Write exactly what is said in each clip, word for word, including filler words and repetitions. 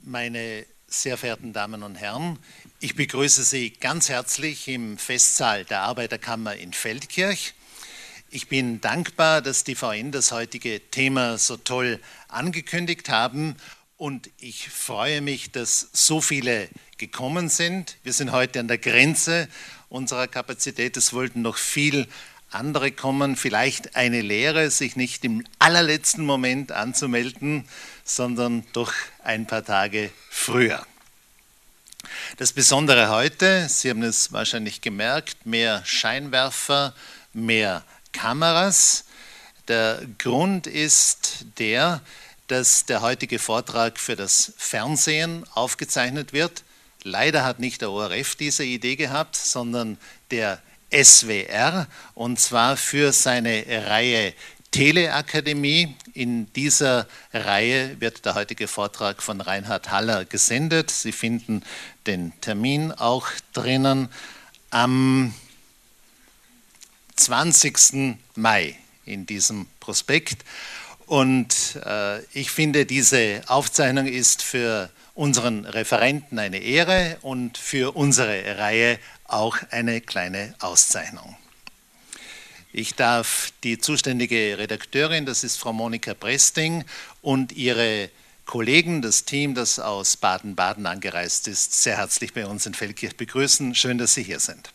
Meine sehr verehrten Damen und Herren, ich begrüße Sie ganz herzlich im Festsaal der Arbeiterkammer in Feldkirch. Ich bin dankbar, dass die V N das heutige Thema so toll angekündigt haben und ich freue mich, dass so viele gekommen sind. Wir sind heute an der Grenze unserer Kapazität. Es wollten noch viel andere kommen. Vielleicht eine Lehre, sich nicht im allerletzten Moment anzumelden, sondern doch ein paar Tage früher. Das Besondere heute, Sie haben es wahrscheinlich gemerkt, mehr Scheinwerfer, mehr Kameras. Der Grund ist der, dass der heutige Vortrag für das Fernsehen aufgezeichnet wird. Leider hat nicht der O R F diese Idee gehabt, sondern der S W R, und zwar für seine Reihe Teleakademie. In dieser Reihe wird der heutige Vortrag von Reinhard Haller gesendet. Sie finden den Termin auch drinnen am zwanzigsten Mai in diesem Prospekt. Und äh, ich finde, diese Aufzeichnung ist für unseren Referenten eine Ehre und für unsere Reihe auch eine kleine Auszeichnung. Ich darf die zuständige Redakteurin, das ist Frau Monika Presting, und ihre Kollegen, das Team, das aus Baden-Baden angereist ist, sehr herzlich bei uns in Feldkirch begrüßen. Schön, dass Sie hier sind.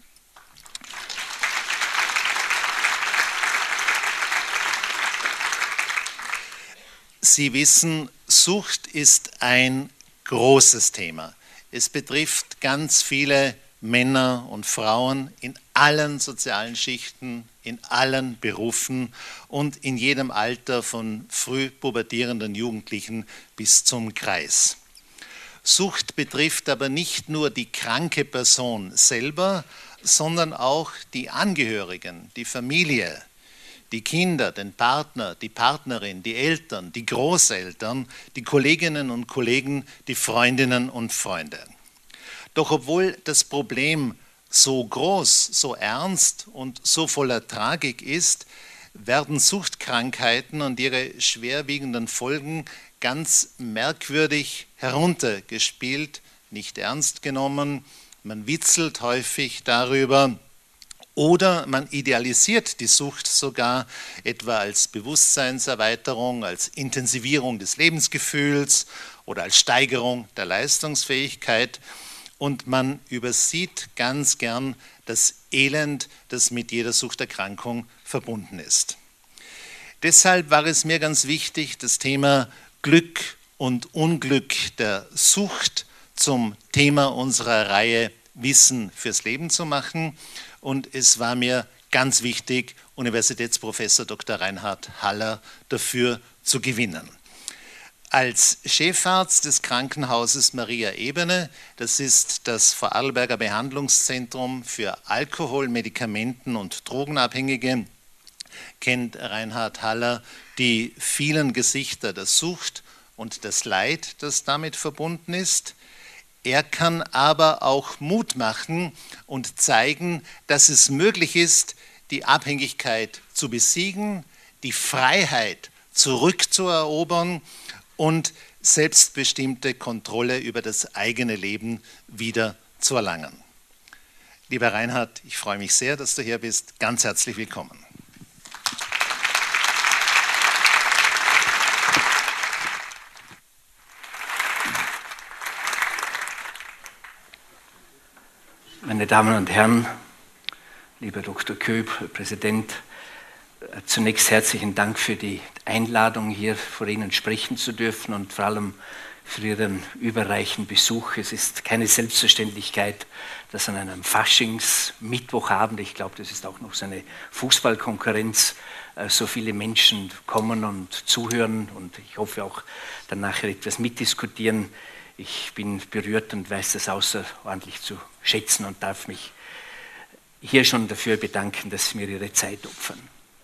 Sie wissen, Sucht ist ein großes Thema. Es betrifft ganz viele Männer und Frauen in allen sozialen Schichten, in allen Berufen und in jedem Alter von früh pubertierenden Jugendlichen bis zum Kreis. Sucht betrifft aber nicht nur die kranke Person selber, sondern auch die Angehörigen, die Familie, die Kinder, den Partner, die Partnerin, die Eltern, die Großeltern, die Kolleginnen und Kollegen, die Freundinnen und Freunde. Doch obwohl das Problem so groß, so ernst und so voller Tragik ist, werden Suchtkrankheiten und ihre schwerwiegenden Folgen ganz merkwürdig heruntergespielt, nicht ernst genommen. Man witzelt häufig darüber oder man idealisiert die Sucht sogar, etwa als Bewusstseinserweiterung, als Intensivierung des Lebensgefühls oder als Steigerung der Leistungsfähigkeit. Und man übersieht ganz gern das Elend, das mit jeder Suchterkrankung verbunden ist. Deshalb war es mir ganz wichtig, das Thema Glück und Unglück der Sucht zum Thema unserer Reihe Wissen fürs Leben zu machen. Und es war mir ganz wichtig, Universitätsprofessor Doktor Reinhard Haller dafür zu gewinnen. Als Chefarzt des Krankenhauses Maria Ebene, das ist das Vorarlberger Behandlungszentrum für Alkohol-, Medikamenten- und Drogenabhängige, kennt Reinhard Haller die vielen Gesichter der Sucht und das Leid, das damit verbunden ist. Er kann aber auch Mut machen und zeigen, dass es möglich ist, die Abhängigkeit zu besiegen, die Freiheit zurückzuerobern und selbstbestimmte Kontrolle über das eigene Leben wieder zu erlangen. Lieber Reinhard, ich freue mich sehr, dass du hier bist. Ganz herzlich willkommen. Meine Damen und Herren, lieber Doktor Köb, Herr Präsident, zunächst herzlichen Dank für die Einladung, hier vor Ihnen sprechen zu dürfen und vor allem für Ihren überreichen Besuch. Es ist keine Selbstverständlichkeit, dass an einem Faschingsmittwochabend, ich glaube, das ist auch noch so eine Fußballkonkurrenz, so viele Menschen kommen und zuhören und ich hoffe auch dann nachher etwas mitdiskutieren. Ich bin berührt und weiß das außerordentlich zu schätzen und darf mich hier schon dafür bedanken, dass Sie mir Ihre Zeit opfern.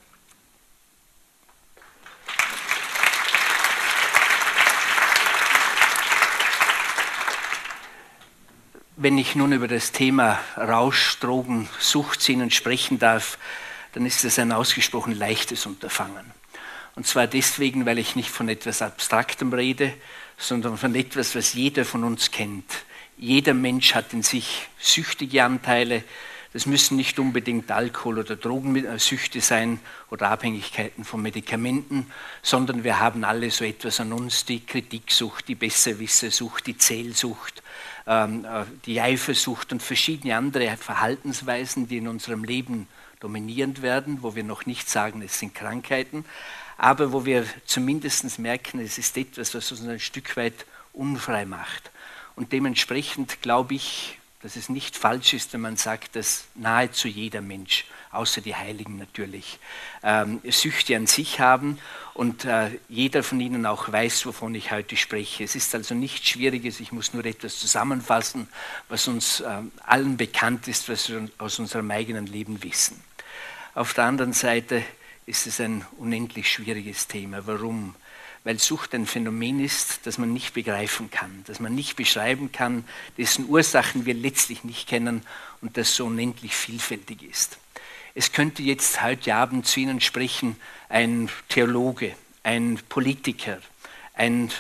Wenn ich nun über das Thema Rausch, Drogen, Sucht zu Ihnen sprechen darf, dann ist es ein ausgesprochen leichtes Unterfangen. Und zwar deswegen, weil ich nicht von etwas Abstraktem rede, sondern von etwas, was jeder von uns kennt. Jeder Mensch hat in sich süchtige Anteile. Das müssen nicht unbedingt Alkohol- oder Drogensüchte sein oder Abhängigkeiten von Medikamenten, sondern wir haben alle so etwas an uns, die Kritiksucht, die Besserwissersucht, die Zählsucht, ähm, die Eifersucht und verschiedene andere Verhaltensweisen, die in unserem Leben dominierend werden, wo wir noch nicht sagen, es sind Krankheiten, aber wo wir zumindest merken, es ist etwas, was uns ein Stück weit unfrei macht. Und dementsprechend glaube ich, dass es nicht falsch ist, wenn man sagt, dass nahezu jeder Mensch, außer die Heiligen natürlich, ähm, Süchte an sich haben und äh, jeder von ihnen auch weiß, wovon ich heute spreche. Es ist also nichts Schwieriges, ich muss nur etwas zusammenfassen, was uns äh, allen bekannt ist, was wir aus unserem eigenen Leben wissen. Auf der anderen Seite ist es ein unendlich schwieriges Thema. Warum? Weil Sucht ein Phänomen ist, das man nicht begreifen kann, das man nicht beschreiben kann, dessen Ursachen wir letztlich nicht kennen und das so unendlich vielfältig ist. Es könnte jetzt heute Abend zu Ihnen sprechen ein Theologe, ein Politiker, ein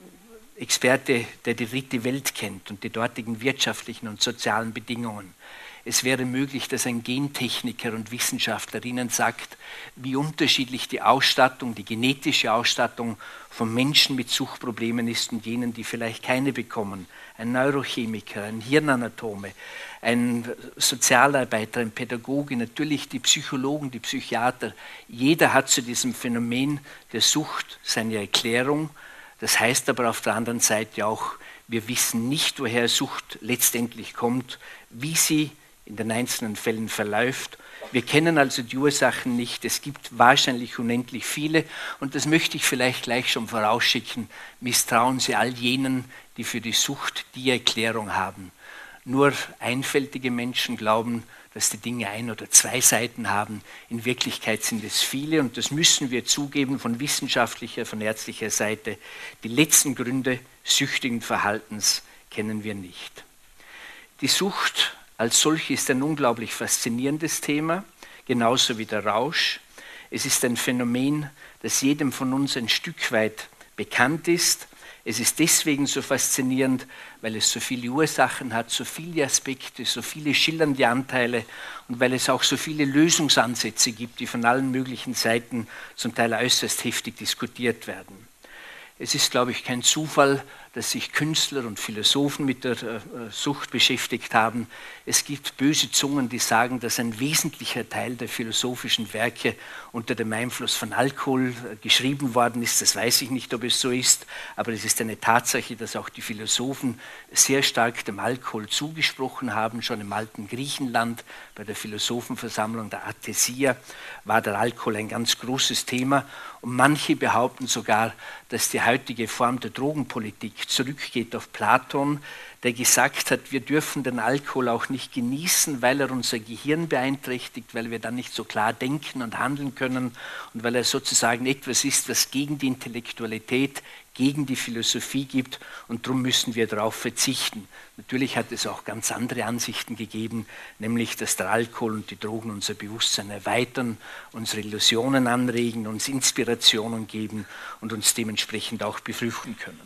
Experte, der die dritte Welt kennt und die dortigen wirtschaftlichen und sozialen Bedingungen. Es wäre möglich, dass ein Gentechniker und Wissenschaftler Ihnen sagt, wie unterschiedlich die Ausstattung, die genetische Ausstattung von Menschen mit Suchtproblemen ist und jenen, die vielleicht keine bekommen. Ein Neurochemiker, ein Hirnanatome, ein Sozialarbeiter, ein Pädagoge, natürlich die Psychologen, die Psychiater. Jeder hat zu diesem Phänomen der Sucht seine Erklärung. Das heißt aber auf der anderen Seite auch, wir wissen nicht, woher Sucht letztendlich kommt, wie sie in den einzelnen Fällen verläuft. Wir kennen also die Ursachen nicht. Es gibt wahrscheinlich unendlich viele. Und das möchte ich vielleicht gleich schon vorausschicken. Misstrauen Sie all jenen, die für die Sucht die Erklärung haben. Nur einfältige Menschen glauben, dass die Dinge ein oder zwei Seiten haben. In Wirklichkeit sind es viele. Und das müssen wir zugeben von wissenschaftlicher, von ärztlicher Seite. Die letzten Gründe süchtigen Verhaltens kennen wir nicht. Die Sucht als solche ist ein unglaublich faszinierendes Thema, genauso wie der Rausch. Es ist ein Phänomen, das jedem von uns ein Stück weit bekannt ist. Es ist deswegen so faszinierend, weil es so viele Ursachen hat, so viele Aspekte, so viele schillernde Anteile und weil es auch so viele Lösungsansätze gibt, die von allen möglichen Seiten zum Teil äußerst heftig diskutiert werden. Es ist, glaube ich, kein Zufall, dass sich Künstler und Philosophen mit der äh, Sucht beschäftigt haben. Es gibt böse Zungen, die sagen, dass ein wesentlicher Teil der philosophischen Werke unter dem Einfluss von Alkohol äh, geschrieben worden ist. Das weiß ich nicht, ob es so ist, aber es ist eine Tatsache, dass auch die Philosophen sehr stark dem Alkohol zugesprochen haben. Schon im alten Griechenland, bei der Philosophenversammlung der Athesia, war der Alkohol ein ganz großes Thema. Und manche behaupten sogar, dass die heutige Form der Drogenpolitik zurückgeht auf Platon, der gesagt hat, wir dürfen den Alkohol auch nicht genießen, weil er unser Gehirn beeinträchtigt, weil wir dann nicht so klar denken und handeln können und weil er sozusagen etwas ist, was gegen die Intellektualität, gegen die Philosophie gibt und darum müssen wir darauf verzichten. Natürlich hat es auch ganz andere Ansichten gegeben, nämlich, dass der Alkohol und die Drogen unser Bewusstsein erweitern, unsere Illusionen anregen, uns Inspirationen geben und uns dementsprechend auch befruchten können.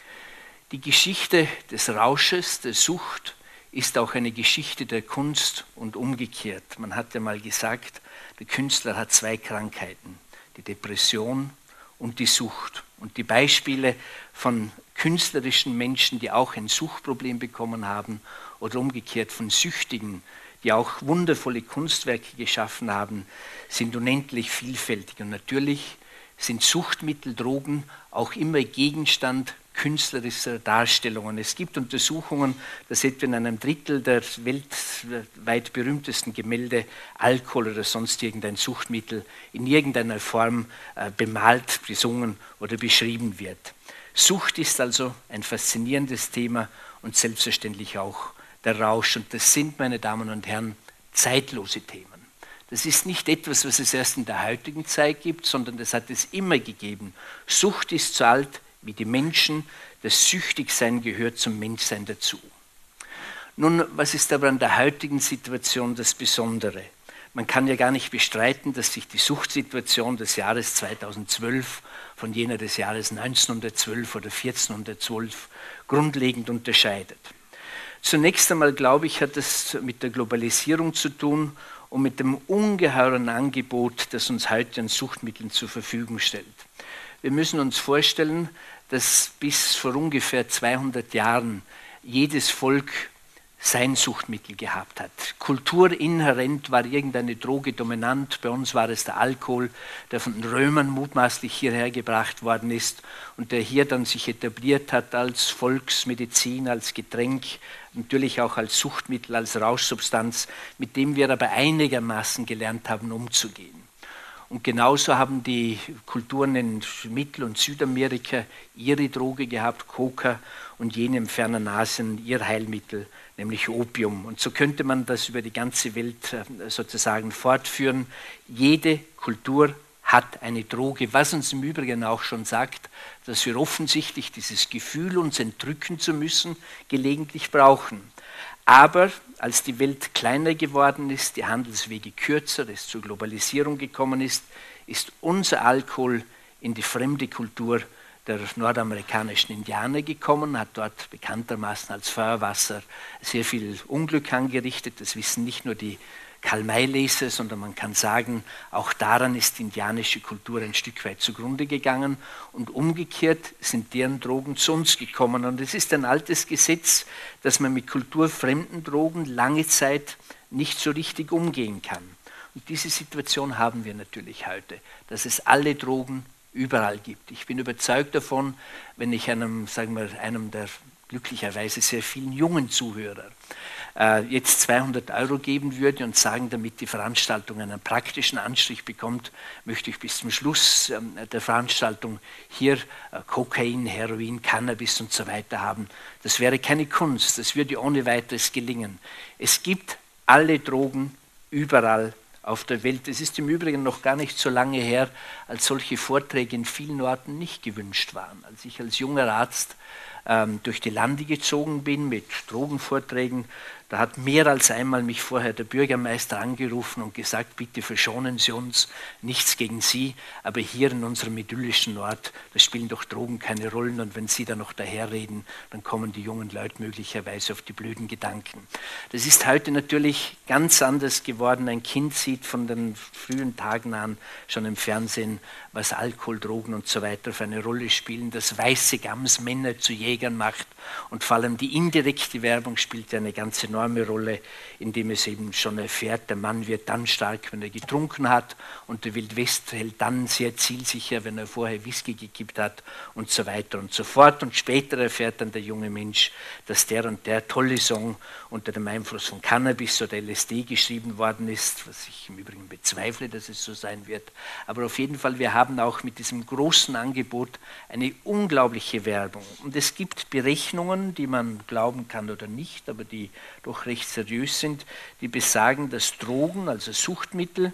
Die Geschichte des Rausches, der Sucht, ist auch eine Geschichte der Kunst und umgekehrt. Man hat ja mal gesagt, der Künstler hat zwei Krankheiten, die Depression und die Sucht. Und die Beispiele von künstlerischen Menschen, die auch ein Suchtproblem bekommen haben oder umgekehrt von Süchtigen, die auch wundervolle Kunstwerke geschaffen haben, sind unendlich vielfältig. Und natürlich sind Suchtmittel, Drogen auch immer Gegenstand künstlerischer Darstellungen. Es gibt Untersuchungen, dass etwa in einem Drittel der weltweit berühmtesten Gemälde Alkohol oder sonst irgendein Suchtmittel in irgendeiner Form äh, bemalt, besungen oder beschrieben wird. Sucht ist also ein faszinierendes Thema und selbstverständlich auch der Rausch. Und das sind, meine Damen und Herren, zeitlose Themen. Das ist nicht etwas, was es erst in der heutigen Zeit gibt, sondern das hat es immer gegeben. Sucht ist so alt wie die Menschen, das Süchtigsein gehört zum Menschsein dazu. Nun, was ist aber an der heutigen Situation das Besondere? Man kann ja gar nicht bestreiten, dass sich die Suchtsituation des Jahres zweitausendzwölf von jener des Jahres neunzehnhundertzwölf oder vierzehnhundertzwölf grundlegend unterscheidet. Zunächst einmal, glaube ich, hat es mit der Globalisierung zu tun und mit dem ungeheuren Angebot, das uns heute an Suchtmitteln zur Verfügung stellt. Wir müssen uns vorstellen, dass bis vor ungefähr zweihundert Jahren jedes Volk sein Suchtmittel gehabt hat. Kulturinhärent war irgendeine Droge dominant. Bei uns war es der Alkohol, der von den Römern mutmaßlich hierher gebracht worden ist und der hier dann sich etabliert hat als Volksmedizin, als Getränk, natürlich auch als Suchtmittel, als Rauschsubstanz, mit dem wir aber einigermaßen gelernt haben, umzugehen. Und genauso haben die Kulturen in Mittel- und Südamerika ihre Droge gehabt, Coca, und jene im fernen Asien ihr Heilmittel, nämlich Opium. Und so könnte man das über die ganze Welt sozusagen fortführen. Jede Kultur hat eine Droge, was uns im Übrigen auch schon sagt, dass wir offensichtlich dieses Gefühl, uns entrücken zu müssen, gelegentlich brauchen. Aber als die Welt kleiner geworden ist, die Handelswege kürzer, es zur Globalisierung gekommen ist, ist unser Alkohol in die fremde Kultur der nordamerikanischen Indianer gekommen, hat dort bekanntermaßen als Feuerwasser sehr viel Unglück angerichtet. Das wissen nicht nur die Karl-May-Leser, sondern man kann sagen, auch daran ist die indianische Kultur ein Stück weit zugrunde gegangen und umgekehrt sind deren Drogen zu uns gekommen. Und es ist ein altes Gesetz, dass man mit kulturfremden Drogen lange Zeit nicht so richtig umgehen kann. Und diese Situation haben wir natürlich heute, dass es alle Drogen überall gibt. Ich bin überzeugt davon, wenn ich einem, sagen wir, einem der glücklicherweise sehr vielen jungen Zuhörer äh, jetzt zweihundert Euro geben würde und sagen, damit die Veranstaltung einen praktischen Anstrich bekommt, möchte ich bis zum Schluss äh, der Veranstaltung hier äh, Kokain, Heroin, Cannabis und so weiter haben. Das wäre keine Kunst, das würde ohne weiteres gelingen. Es gibt alle Drogen überall auf der Welt. Es ist im Übrigen noch gar nicht so lange her, als solche Vorträge in vielen Orten nicht gewünscht waren. Als ich als junger Arzt ähm, durch die Lande gezogen bin mit Drogenvorträgen, da hat mehr als einmal mich vorher der Bürgermeister angerufen und gesagt, bitte verschonen Sie uns, nichts gegen Sie, aber hier in unserem idyllischen Ort, da spielen doch Drogen keine Rollen und wenn Sie da noch daherreden, dann kommen die jungen Leute möglicherweise auf die blöden Gedanken. Das ist heute natürlich ganz anders geworden. Ein Kind sieht von den frühen Tagen an schon im Fernsehen, was Alkohol, Drogen und so weiter für eine Rolle spielen, dass weiße Gams Männer zu Jägern macht und vor allem die indirekte Werbung spielt eine ganz enorme Rolle, indem es eben schon erfährt, der Mann wird dann stark, wenn er getrunken hat und der Wildwest hält dann sehr zielsicher, wenn er vorher Whisky gekippt hat und so weiter und so fort. Und später erfährt dann der junge Mensch, dass der und der tolle Song unter dem Einfluss von Cannabis oder L S D geschrieben worden ist, was ich im Übrigen bezweifle, dass es so sein wird. Aber auf jeden Fall, wir haben auch mit diesem großen Angebot eine unglaubliche Werbung. Und es gibt Berechnungen, die man glauben kann oder nicht, aber die doch recht seriös sind, die besagen, dass Drogen, also Suchtmittel,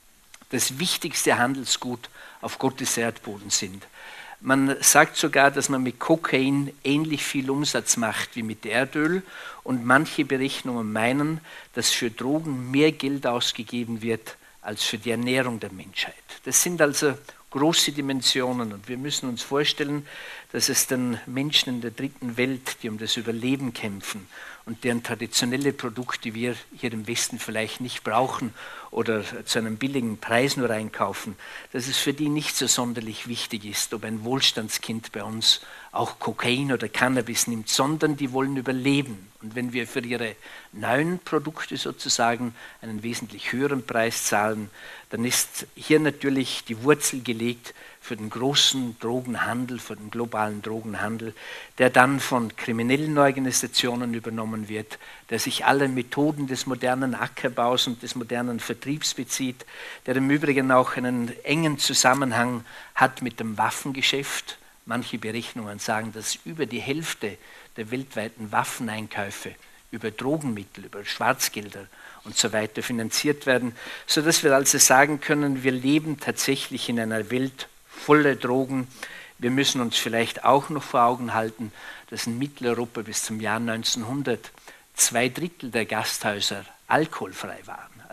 das wichtigste Handelsgut auf Gottes Erdboden sind. Man sagt sogar, dass man mit Kokain ähnlich viel Umsatz macht wie mit Erdöl und manche Berechnungen meinen, dass für Drogen mehr Geld ausgegeben wird als für die Ernährung der Menschheit. Das sind also große Dimensionen und wir müssen uns vorstellen, dass es den Menschen in der dritten Welt, die um das Überleben kämpfen und deren traditionelle Produkte wir hier im Westen vielleicht nicht brauchen oder zu einem billigen Preis nur einkaufen, dass es für die nicht so sonderlich wichtig ist, ob ein Wohlstandskind bei uns auch Kokain oder Cannabis nimmt, sondern die wollen überleben. Und wenn wir für ihre neuen Produkte sozusagen einen wesentlich höheren Preis zahlen, dann ist hier natürlich die Wurzel gelegt für den großen Drogenhandel, für den globalen Drogenhandel, der dann von kriminellen Organisationen übernommen wird, der sich aller Methoden des modernen Ackerbaus und des modernen Vertriebs bezieht, der im Übrigen auch einen engen Zusammenhang hat mit dem Waffengeschäft. Manche Berechnungen sagen, dass über die Hälfte der weltweiten Waffeneinkäufe über Drogenmittel, über Schwarzgelder und so weiter finanziert werden, sodass wir also sagen können, wir leben tatsächlich in einer Welt voller Drogen. Wir müssen uns vielleicht auch noch vor Augen halten, dass in Mitteleuropa bis zum Jahr neunzehnhundert zwei Drittel der Gasthäuser alkoholfrei waren.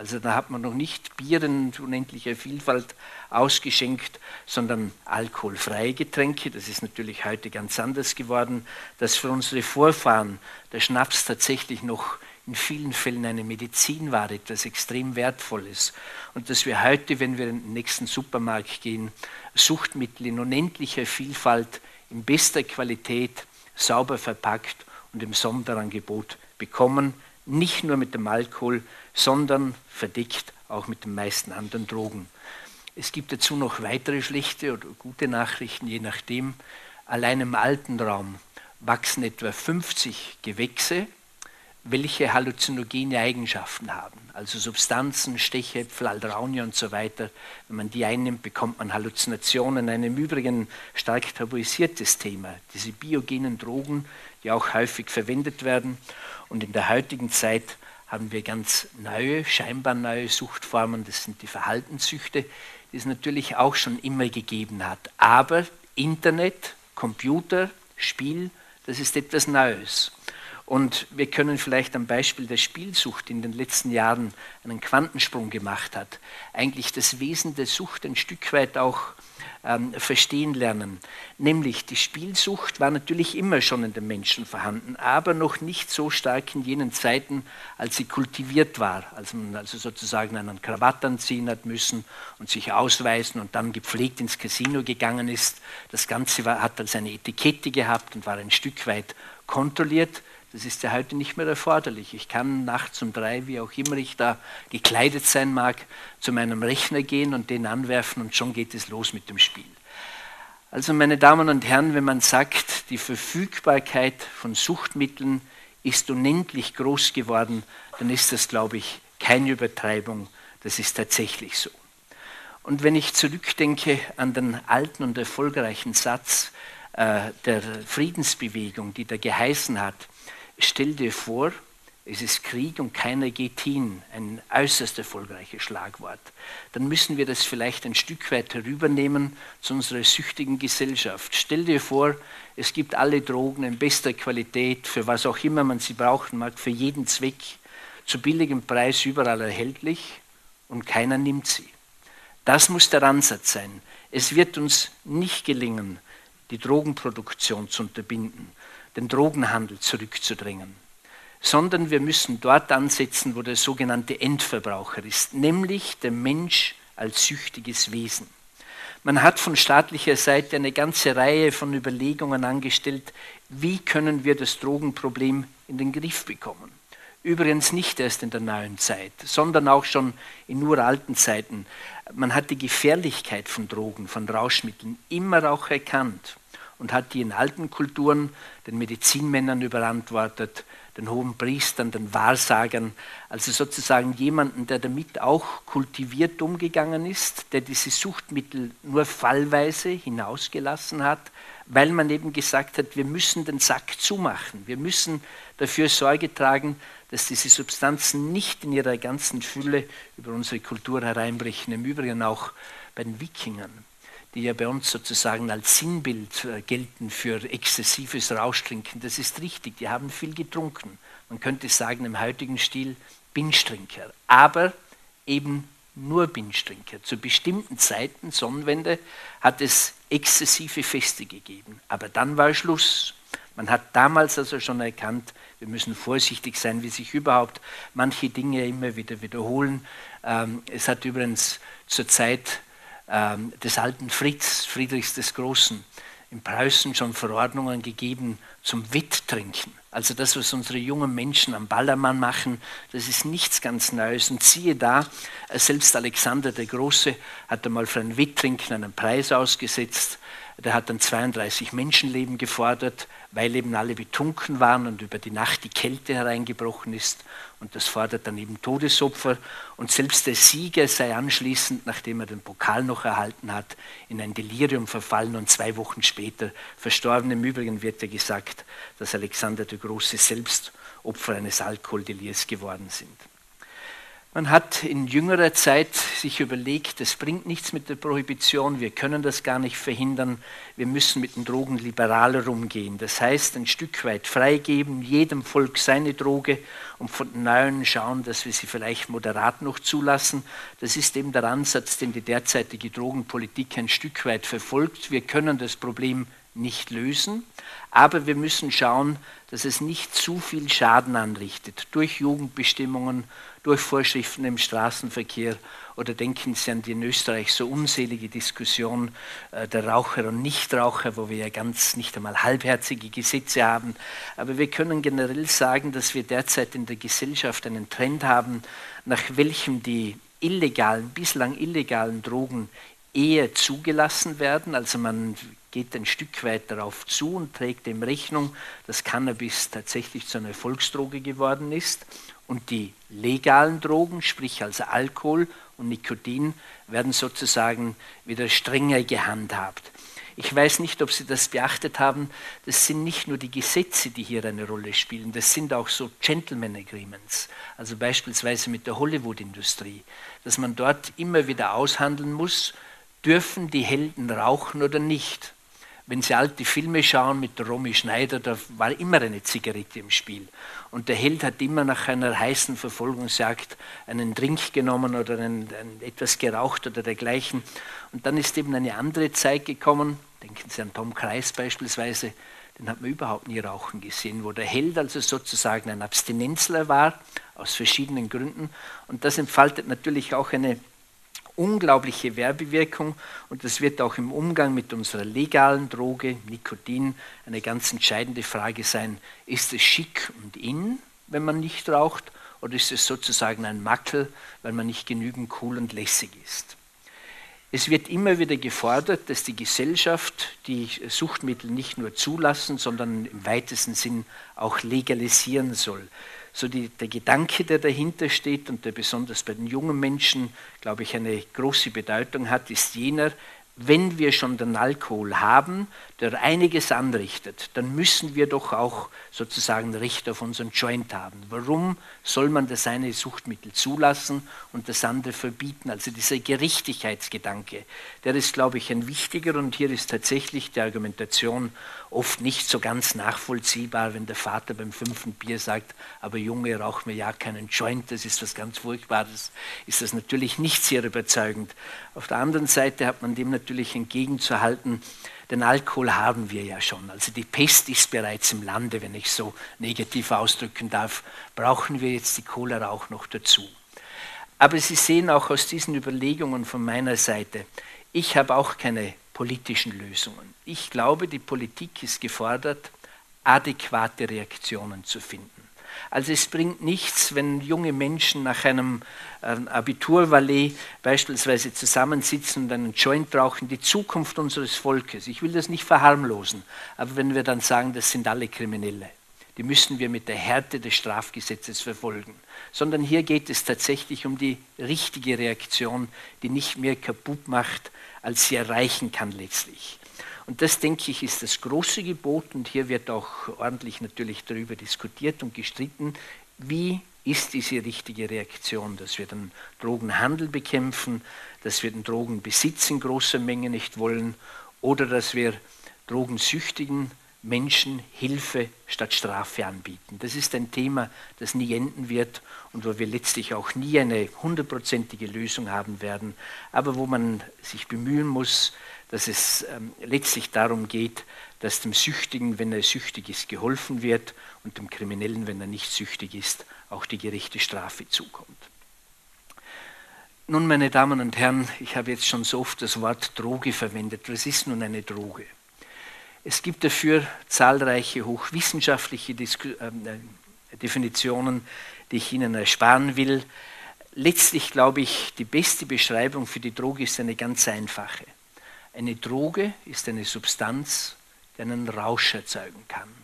Also da hat man noch nicht Bier in unendlicher Vielfalt ausgeschenkt, sondern alkoholfreie Getränke. Das ist natürlich heute ganz anders geworden, dass für unsere Vorfahren der Schnaps tatsächlich noch in vielen Fällen eine Medizin war, etwas extrem Wertvolles. Und dass wir heute, wenn wir in den nächsten Supermarkt gehen, Suchtmittel in unendlicher Vielfalt, in bester Qualität, sauber verpackt und im Sonderangebot bekommen, nicht nur mit dem Alkohol, sondern verdeckt auch mit den meisten anderen Drogen. Es gibt dazu noch weitere schlechte oder gute Nachrichten, je nachdem. Allein im Alpenraum wachsen etwa fünfzig Gewächse, welche halluzinogene Eigenschaften haben. Also Substanzen, Stechäpfel, Aldraunia und so weiter. Wenn man die einnimmt, bekommt man Halluzinationen. Ein im Übrigen stark tabuisiertes Thema. Diese biogenen Drogen, die auch häufig verwendet werden. Und in der heutigen Zeit haben wir ganz neue, scheinbar neue Suchtformen. Das sind die Verhaltenssüchte, die es natürlich auch schon immer gegeben hat. Aber Internet, Computer, Spiel, das ist etwas Neues. Und wir können vielleicht am Beispiel der Spielsucht, die in den letzten Jahren einen Quantensprung gemacht hat, eigentlich das Wesen der Sucht ein Stück weit auch ähm, verstehen lernen. Nämlich die Spielsucht war natürlich immer schon in den Menschen vorhanden, aber noch nicht so stark in jenen Zeiten, als sie kultiviert war, als man also sozusagen einen Krawatt anziehen hat müssen und sich ausweisen und dann gepflegt ins Casino gegangen ist. Das Ganze war, hat also eine Etikette gehabt und war ein Stück weit kontrolliert. Das ist ja heute nicht mehr erforderlich. Ich kann nachts um drei, wie auch immer ich da gekleidet sein mag, zu meinem Rechner gehen und den anwerfen und schon geht es los mit dem Spiel. Also meine Damen und Herren, wenn man sagt, die Verfügbarkeit von Suchtmitteln ist unendlich groß geworden, dann ist das, glaube ich, keine Übertreibung. Das ist tatsächlich so. Und wenn ich zurückdenke an den alten und erfolgreichen Satz äh, der Friedensbewegung, die da geheißen hat, stell dir vor, es ist Krieg und keiner geht hin, ein äußerst erfolgreiches Schlagwort. Dann müssen wir das vielleicht ein Stück weit herübernehmen zu unserer süchtigen Gesellschaft. Stell dir vor, es gibt alle Drogen in bester Qualität, für was auch immer man sie brauchen mag, für jeden Zweck, zu billigem Preis überall erhältlich und keiner nimmt sie. Das muss der Ansatz sein. Es wird uns nicht gelingen, die Drogenproduktion zu unterbinden, den Drogenhandel zurückzudrängen, sondern wir müssen dort ansetzen, wo der sogenannte Endverbraucher ist, nämlich der Mensch als süchtiges Wesen. Man hat von staatlicher Seite eine ganze Reihe von Überlegungen angestellt, wie können wir das Drogenproblem in den Griff bekommen. Übrigens nicht erst in der neuen Zeit, sondern auch schon in uralten Zeiten. Man hat die Gefährlichkeit von Drogen, von Rauschmitteln immer auch erkannt und hat die in alten Kulturen den Medizinmännern überantwortet, den hohen Priestern, den Wahrsagern, also sozusagen jemanden, der damit auch kultiviert umgegangen ist, der diese Suchtmittel nur fallweise hinausgelassen hat, weil man eben gesagt hat, wir müssen den Sack zumachen, wir müssen dafür Sorge tragen, dass diese Substanzen nicht in ihrer ganzen Fülle über unsere Kultur hereinbrechen, im Übrigen auch bei den Wikingern, die ja bei uns sozusagen als Sinnbild gelten für exzessives Rauschtrinken. Das ist richtig, die haben viel getrunken. Man könnte sagen im heutigen Stil Binge-Trinker, aber eben nur Binge-Trinker. Zu bestimmten Zeiten, Sonnenwende, hat es exzessive Feste gegeben, aber dann war Schluss. Man hat damals also schon erkannt, wir müssen vorsichtig sein, wie sich überhaupt manche Dinge immer wieder wiederholen. Es hat übrigens zur Zeit des alten Fritz, Friedrichs des Großen, in Preußen schon Verordnungen gegeben zum Wetttrinken. Also das, was unsere jungen Menschen am Ballermann machen, das ist nichts ganz Neues. Und siehe da, selbst Alexander der Große hat einmal für ein Wetttrinken einen Preis ausgesetzt. Der hat dann zweiunddreißig Menschenleben gefordert, weil eben alle betrunken waren und über die Nacht die Kälte hereingebrochen ist. Und das fordert dann eben Todesopfer. Und selbst der Sieger sei anschließend, nachdem er den Pokal noch erhalten hat, in ein Delirium verfallen und zwei Wochen später verstorben. Im Übrigen wird ja gesagt, dass Alexander der Große selbst Opfer eines Alkoholdelirs geworden sind. Man hat in jüngerer Zeit sich überlegt, es bringt nichts mit der Prohibition, wir können das gar nicht verhindern, wir müssen mit den Drogen liberaler umgehen. Das heißt, ein Stück weit freigeben, jedem Volk seine Droge und von den Neuen schauen, dass wir sie vielleicht moderat noch zulassen. Das ist eben der Ansatz, den die derzeitige Drogenpolitik ein Stück weit verfolgt. Wir können das Problem nicht lösen, aber wir müssen schauen, dass es nicht zu viel Schaden anrichtet durch Jugendbestimmungen, durch Vorschriften im Straßenverkehr oder denken Sie an die in Österreich so unselige Diskussion äh, der Raucher und Nichtraucher, wo wir ja ganz nicht einmal halbherzige Gesetze haben. Aber wir können generell sagen, dass wir derzeit in der Gesellschaft einen Trend haben, nach welchem die illegalen, bislang illegalen Drogen eher zugelassen werden. Also man geht ein Stück weit darauf zu und trägt dem Rechnung, dass Cannabis tatsächlich zu einer Erfolgsdroge geworden ist. Und die legalen Drogen, sprich also Alkohol und Nikotin, werden sozusagen wieder strenger gehandhabt. Ich weiß nicht, ob Sie das beachtet haben, das sind nicht nur die Gesetze, die hier eine Rolle spielen, das sind auch so Gentleman Agreements, also beispielsweise mit der Hollywood-Industrie, dass man dort immer wieder aushandeln muss, dürfen die Helden rauchen oder nicht. Wenn Sie alte Filme schauen mit der Romy Schneider, da war immer eine Zigarette im Spiel. Und der Held hat immer nach einer heißen Verfolgungsjagd einen Drink genommen oder einen, einen, etwas geraucht oder dergleichen. Und dann ist eben eine andere Zeit gekommen, denken Sie an Tom Cruise beispielsweise, den hat man überhaupt nie rauchen gesehen, wo der Held also sozusagen ein Abstinenzler war, aus verschiedenen Gründen. Und das entfaltet natürlich auch eine unglaubliche Werbewirkung und das wird auch im Umgang mit unserer legalen Droge, Nikotin, eine ganz entscheidende Frage sein. Ist es schick und in, wenn man nicht raucht, oder ist es sozusagen ein Makel, weil man nicht genügend cool und lässig ist? Es wird immer wieder gefordert, dass die Gesellschaft die Suchtmittel nicht nur zulassen, sondern im weitesten Sinn auch legalisieren soll. So die, der Gedanke, der dahinter steht und der besonders bei den jungen Menschen, glaube ich, eine große Bedeutung hat, ist jener, wenn wir schon den Alkohol haben, der einiges anrichtet, dann müssen wir doch auch sozusagen Recht auf unseren Joint haben. Warum soll man das eine Suchtmittel zulassen und das andere verbieten? Also dieser Gerechtigkeitsgedanke, der ist, glaube ich, ein wichtiger und hier ist tatsächlich die Argumentation oft nicht so ganz nachvollziehbar, wenn der Vater beim fünften Bier sagt, aber Junge, rauch mir ja keinen Joint, das ist was ganz Furchtbares, ist das natürlich nicht sehr überzeugend. Auf der anderen Seite hat man dem natürlich entgegenzuhalten, den Alkohol haben wir ja schon. Also die Pest ist bereits im Lande, wenn ich so negativ ausdrücken darf. Brauchen wir jetzt die Cholera auch noch dazu? Aber Sie sehen auch aus diesen Überlegungen von meiner Seite, ich habe auch keine politischen Lösungen. Ich glaube, die Politik ist gefordert, adäquate Reaktionen zu finden. Also es bringt nichts, wenn junge Menschen nach einem äh, Abiturvalet beispielsweise zusammensitzen und einen Joint rauchen, die Zukunft unseres Volkes. Ich will das nicht verharmlosen, aber wenn wir dann sagen, das sind alle Kriminelle, die müssen wir mit der Härte des Strafgesetzes verfolgen. Sondern hier geht es tatsächlich um die richtige Reaktion, die nicht mehr kaputt macht, als sie erreichen kann letztlich. Und das, denke ich, ist das große Gebot und hier wird auch ordentlich natürlich darüber diskutiert und gestritten, wie ist diese richtige Reaktion, dass wir den Drogenhandel bekämpfen, dass wir den Drogenbesitz in großer Menge nicht wollen oder dass wir drogensüchtigen Menschen Hilfe statt Strafe anbieten. Das ist ein Thema, das nie enden wird und wo wir letztlich auch nie eine hundertprozentige Lösung haben werden, aber wo man sich bemühen muss, dass es ähm, letztlich darum geht, dass dem Süchtigen, wenn er süchtig ist, geholfen wird und dem Kriminellen, wenn er nicht süchtig ist, auch die gerechte Strafe zukommt. Nun, meine Damen und Herren, ich habe jetzt schon so oft das Wort Droge verwendet. Was ist nun eine Droge? Es gibt dafür zahlreiche hochwissenschaftliche Disku äh, Definitionen, die ich Ihnen ersparen will. Letztlich glaube ich, die beste Beschreibung für die Droge ist eine ganz einfache. Eine Droge ist eine Substanz, die einen Rausch erzeugen kann.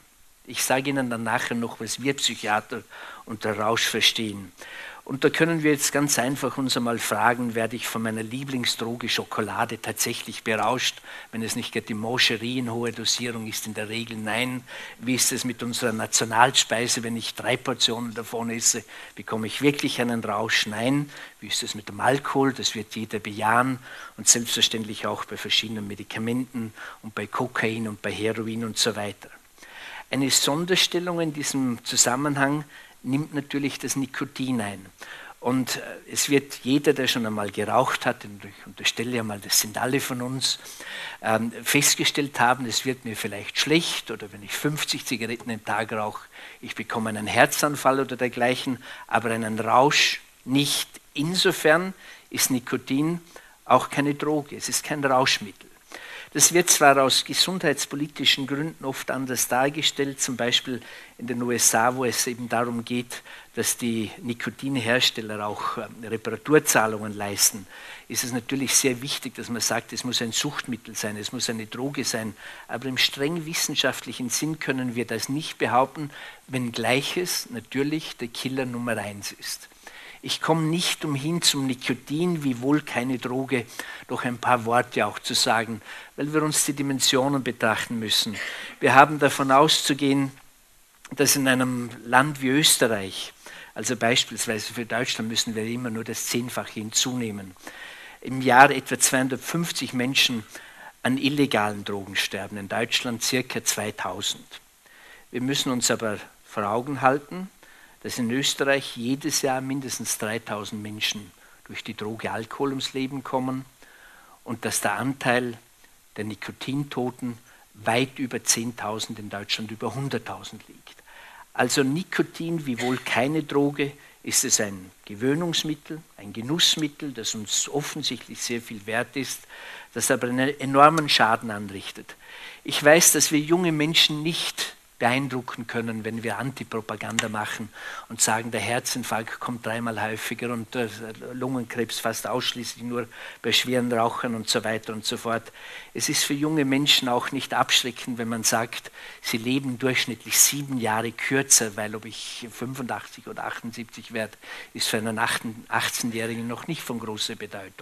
Ich sage Ihnen dann nachher noch, was wir Psychiater unter Rausch verstehen. Und da können wir jetzt ganz einfach uns einmal fragen, werde ich von meiner Lieblingsdroge Schokolade tatsächlich berauscht, wenn es nicht gerade die Mancherie in hoher Dosierung ist? In der Regel nein. Wie ist es mit unserer Nationalspeise, wenn ich drei Portionen davon esse, bekomme ich wirklich einen Rausch? Nein. Wie ist es mit dem Alkohol? Das wird jeder bejahen und selbstverständlich auch bei verschiedenen Medikamenten und bei Kokain und bei Heroin und so weiter. Eine Sonderstellung in diesem Zusammenhang nimmt natürlich das Nikotin ein. Und es wird jeder, der schon einmal geraucht hat, und ich unterstelle ja mal, das sind alle von uns, ähm, festgestellt haben, es wird mir vielleicht schlecht oder wenn ich fünfzig Zigaretten am Tag rauche, ich bekomme einen Herzanfall oder dergleichen, aber einen Rausch nicht. Insofern ist Nikotin auch keine Droge, es ist kein Rauschmittel. Das wird zwar aus gesundheitspolitischen Gründen oft anders dargestellt, zum Beispiel in den U S A, wo es eben darum geht, dass die Nikotinhersteller auch Reparaturzahlungen leisten, ist es natürlich sehr wichtig, dass man sagt, es muss ein Suchtmittel sein, es muss eine Droge sein. Aber im streng wissenschaftlichen Sinn können wir das nicht behaupten, wenngleich es natürlich der Killer Nummer eins ist. Ich komme nicht umhin, zum Nikotin, wiewohl keine Droge, noch ein paar Worte auch zu sagen, weil wir uns die Dimensionen betrachten müssen. Wir haben davon auszugehen, dass in einem Land wie Österreich, also beispielsweise für Deutschland müssen wir immer nur das Zehnfache hinzunehmen, im Jahr etwa zweihundertfünfzig Menschen an illegalen Drogen sterben, in Deutschland ca. zweitausend. Wir müssen uns aber vor Augen halten, dass in Österreich jedes Jahr mindestens dreitausend Menschen durch die Droge Alkohol ums Leben kommen und dass der Anteil der Nikotintoten weit über zehntausend, in Deutschland über hunderttausend liegt. Also Nikotin, wiewohl keine Droge, ist es ein Gewöhnungsmittel, ein Genussmittel, das uns offensichtlich sehr viel wert ist, das aber einen enormen Schaden anrichtet. Ich weiß, dass wir junge Menschen nicht beeindrucken können, wenn wir Antipropaganda machen und sagen, der Herzinfarkt kommt dreimal häufiger und der Lungenkrebs fast ausschließlich nur bei schweren Rauchern und so weiter und so fort. Es ist für junge Menschen auch nicht abschreckend, wenn man sagt, sie leben durchschnittlich sieben Jahre kürzer, weil ob ich fünfundachtzig oder achtundsiebzig werde, ist für einen achtzehnjährigen noch nicht von großer Bedeutung.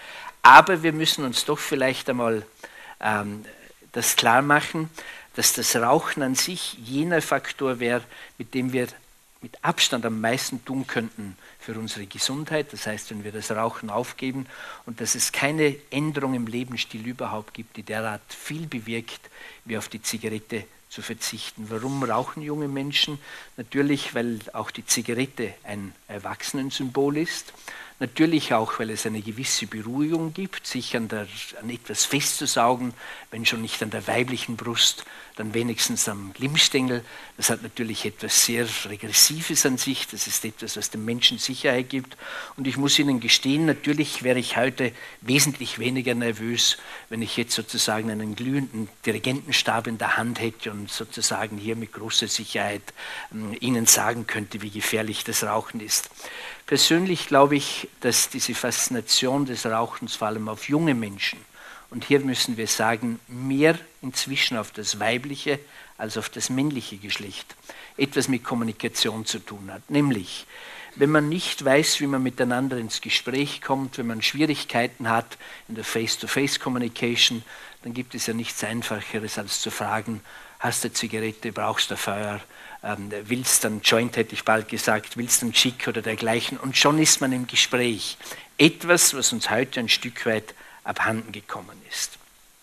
Aber wir müssen uns doch vielleicht einmal ähm, das klar machen, dass das Rauchen an sich jener Faktor wäre, mit dem wir mit Abstand am meisten tun könnten für unsere Gesundheit. Das heißt, wenn wir das Rauchen aufgeben und dass es keine Änderung im Lebensstil überhaupt gibt, die derart viel bewirkt, wie auf die Zigarette zu verzichten. Warum rauchen junge Menschen? Natürlich, weil auch die Zigarette ein Erwachsenensymbol ist. Natürlich auch, weil es eine gewisse Beruhigung gibt, sich an, der, an etwas festzusaugen, wenn schon nicht an der weiblichen Brust, dann wenigstens am Glimmstängel. Das hat natürlich etwas sehr Regressives an sich, das ist etwas, was dem Menschen Sicherheit gibt. Und ich muss Ihnen gestehen, natürlich wäre ich heute wesentlich weniger nervös, wenn ich jetzt sozusagen einen glühenden Dirigentenstab in der Hand hätte und sozusagen hier mit großer Sicherheit äh, Ihnen sagen könnte, wie gefährlich das Rauchen ist. Persönlich glaube ich, dass diese Faszination des Rauchens vor allem auf junge Menschen, und hier müssen wir sagen, mehr inzwischen auf das weibliche als auf das männliche Geschlecht, etwas mit Kommunikation zu tun hat. Nämlich, wenn man nicht weiß, wie man miteinander ins Gespräch kommt, wenn man Schwierigkeiten hat in der Face-to-Face-Communication, dann gibt es ja nichts Einfacheres, als zu fragen, hast du Zigarette, brauchst du Feuer, ähm, willst du einen Joint, hätte ich bald gesagt, willst du einen Chick oder dergleichen, und schon ist man im Gespräch. Etwas, was uns heute ein Stück weit abhanden gekommen ist.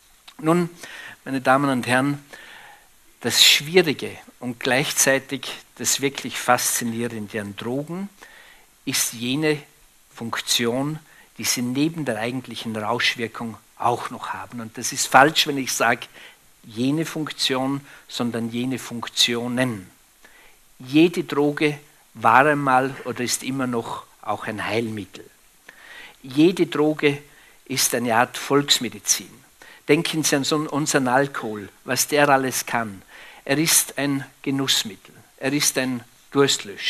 Nun, meine Damen und Herren, das Schwierige und gleichzeitig das wirklich Faszinierende an Drogen ist jene Funktion, die sie neben der eigentlichen Rauschwirkung auch noch haben. Und das ist falsch, wenn ich sage, jene Funktion, sondern jene Funktionen. Jede Droge war einmal oder ist immer noch auch ein Heilmittel. Jede Droge ist eine Art Volksmedizin. Denken Sie an so unseren Alkohol, was der alles kann. Er ist ein Genussmittel, er ist ein Durstlöscher,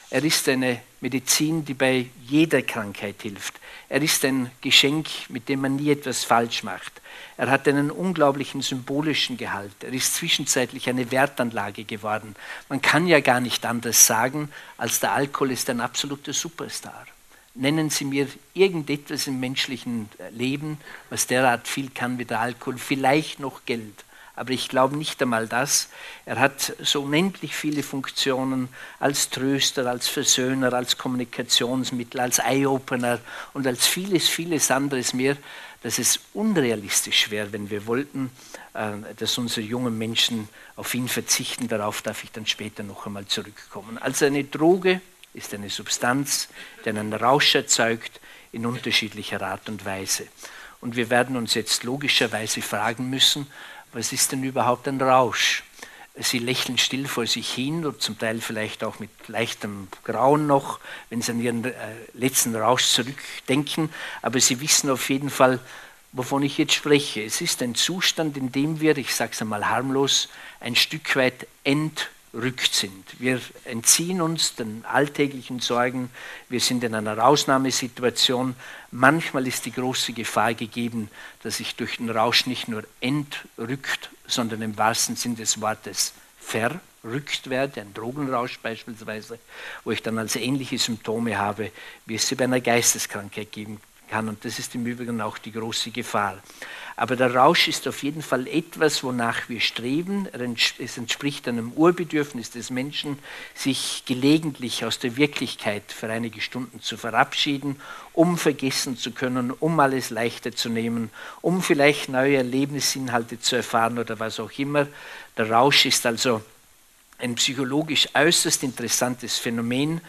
Er ist eine Medizin, die bei jeder Krankheit hilft. Er ist ein Geschenk, mit dem man nie etwas falsch macht. Er hat einen unglaublichen symbolischen Gehalt. Er ist zwischenzeitlich eine Wertanlage geworden. Man kann ja gar nicht anders sagen, als der Alkohol ist ein absoluter Superstar. Nennen Sie mir irgendetwas im menschlichen Leben, was derart viel kann wie der Alkohol, vielleicht noch Geld. Aber ich glaube nicht einmal das. Er hat so unendlich viele Funktionen als Tröster, als Versöhner, als Kommunikationsmittel, als Eye-Opener und als vieles, vieles anderes mehr, dass es unrealistisch wäre, wenn wir wollten, dass unsere jungen Menschen auf ihn verzichten. Darauf darf ich dann später noch einmal zurückkommen. Also eine Droge ist eine Substanz, die einen Rausch erzeugt in unterschiedlicher Art und Weise. Und wir werden uns jetzt logischerweise fragen müssen, was ist denn überhaupt ein Rausch? Sie lächeln still vor sich hin und zum Teil vielleicht auch mit leichtem Grauen noch, wenn Sie an Ihren äh, letzten Rausch zurückdenken. Aber Sie wissen auf jeden Fall, wovon ich jetzt spreche. Es ist ein Zustand, in dem wir, ich sage es einmal harmlos, ein Stück weit entrückt sind. Wir entziehen uns den alltäglichen Sorgen. Wir sind in einer Ausnahmesituation. Manchmal ist die große Gefahr gegeben, dass ich durch den Rausch nicht nur entrückt, sondern im wahrsten Sinn des Wortes verrückt werde, ein Drogenrausch beispielsweise, wo ich dann also ähnliche Symptome habe, wie es sie bei einer Geisteskrankheit geben kann. Und das ist im Übrigen auch die große Gefahr. Aber der Rausch ist auf jeden Fall etwas, wonach wir streben. Es entspricht einem Urbedürfnis des Menschen, sich gelegentlich aus der Wirklichkeit für einige Stunden zu verabschieden, um vergessen zu können, um alles leichter zu nehmen, um vielleicht neue Erlebnisinhalte zu erfahren oder was auch immer. Der Rausch ist also ein psychologisch äußerst interessantes Phänomen,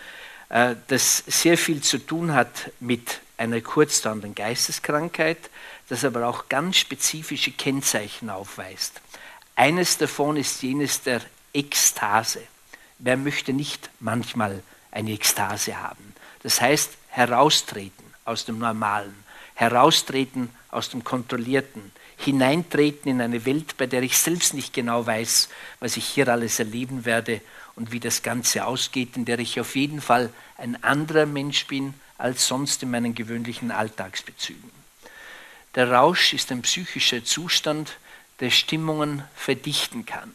das sehr viel zu tun hat mit einer kurzdauernden Geisteskrankheit, das aber auch ganz spezifische Kennzeichen aufweist. Eines davon ist jenes der Ekstase. Wer möchte nicht manchmal eine Ekstase haben? Das heißt, heraustreten aus dem Normalen, heraustreten aus dem Kontrollierten, hineintreten in eine Welt, bei der ich selbst nicht genau weiß, was ich hier alles erleben werde und wie das Ganze ausgeht, in der ich auf jeden Fall ein anderer Mensch bin als sonst in meinen gewöhnlichen Alltagsbezügen. Der Rausch ist ein psychischer Zustand, der Stimmungen verdichten kann.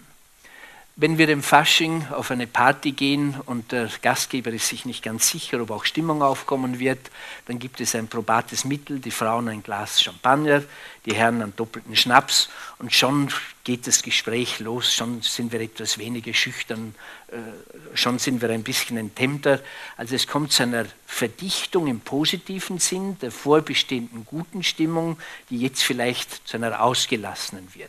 Wenn wir im Fasching auf eine Party gehen und der Gastgeber ist sich nicht ganz sicher, ob auch Stimmung aufkommen wird, dann gibt es ein probates Mittel, die Frauen ein Glas Champagner, die Herren einen doppelten Schnaps und schon geht das Gespräch los, schon sind wir etwas weniger schüchtern, äh, schon sind wir ein bisschen enthemmter. Also es kommt zu einer Verdichtung im positiven Sinn der vorbestehenden guten Stimmung, die jetzt vielleicht zu einer ausgelassenen wird.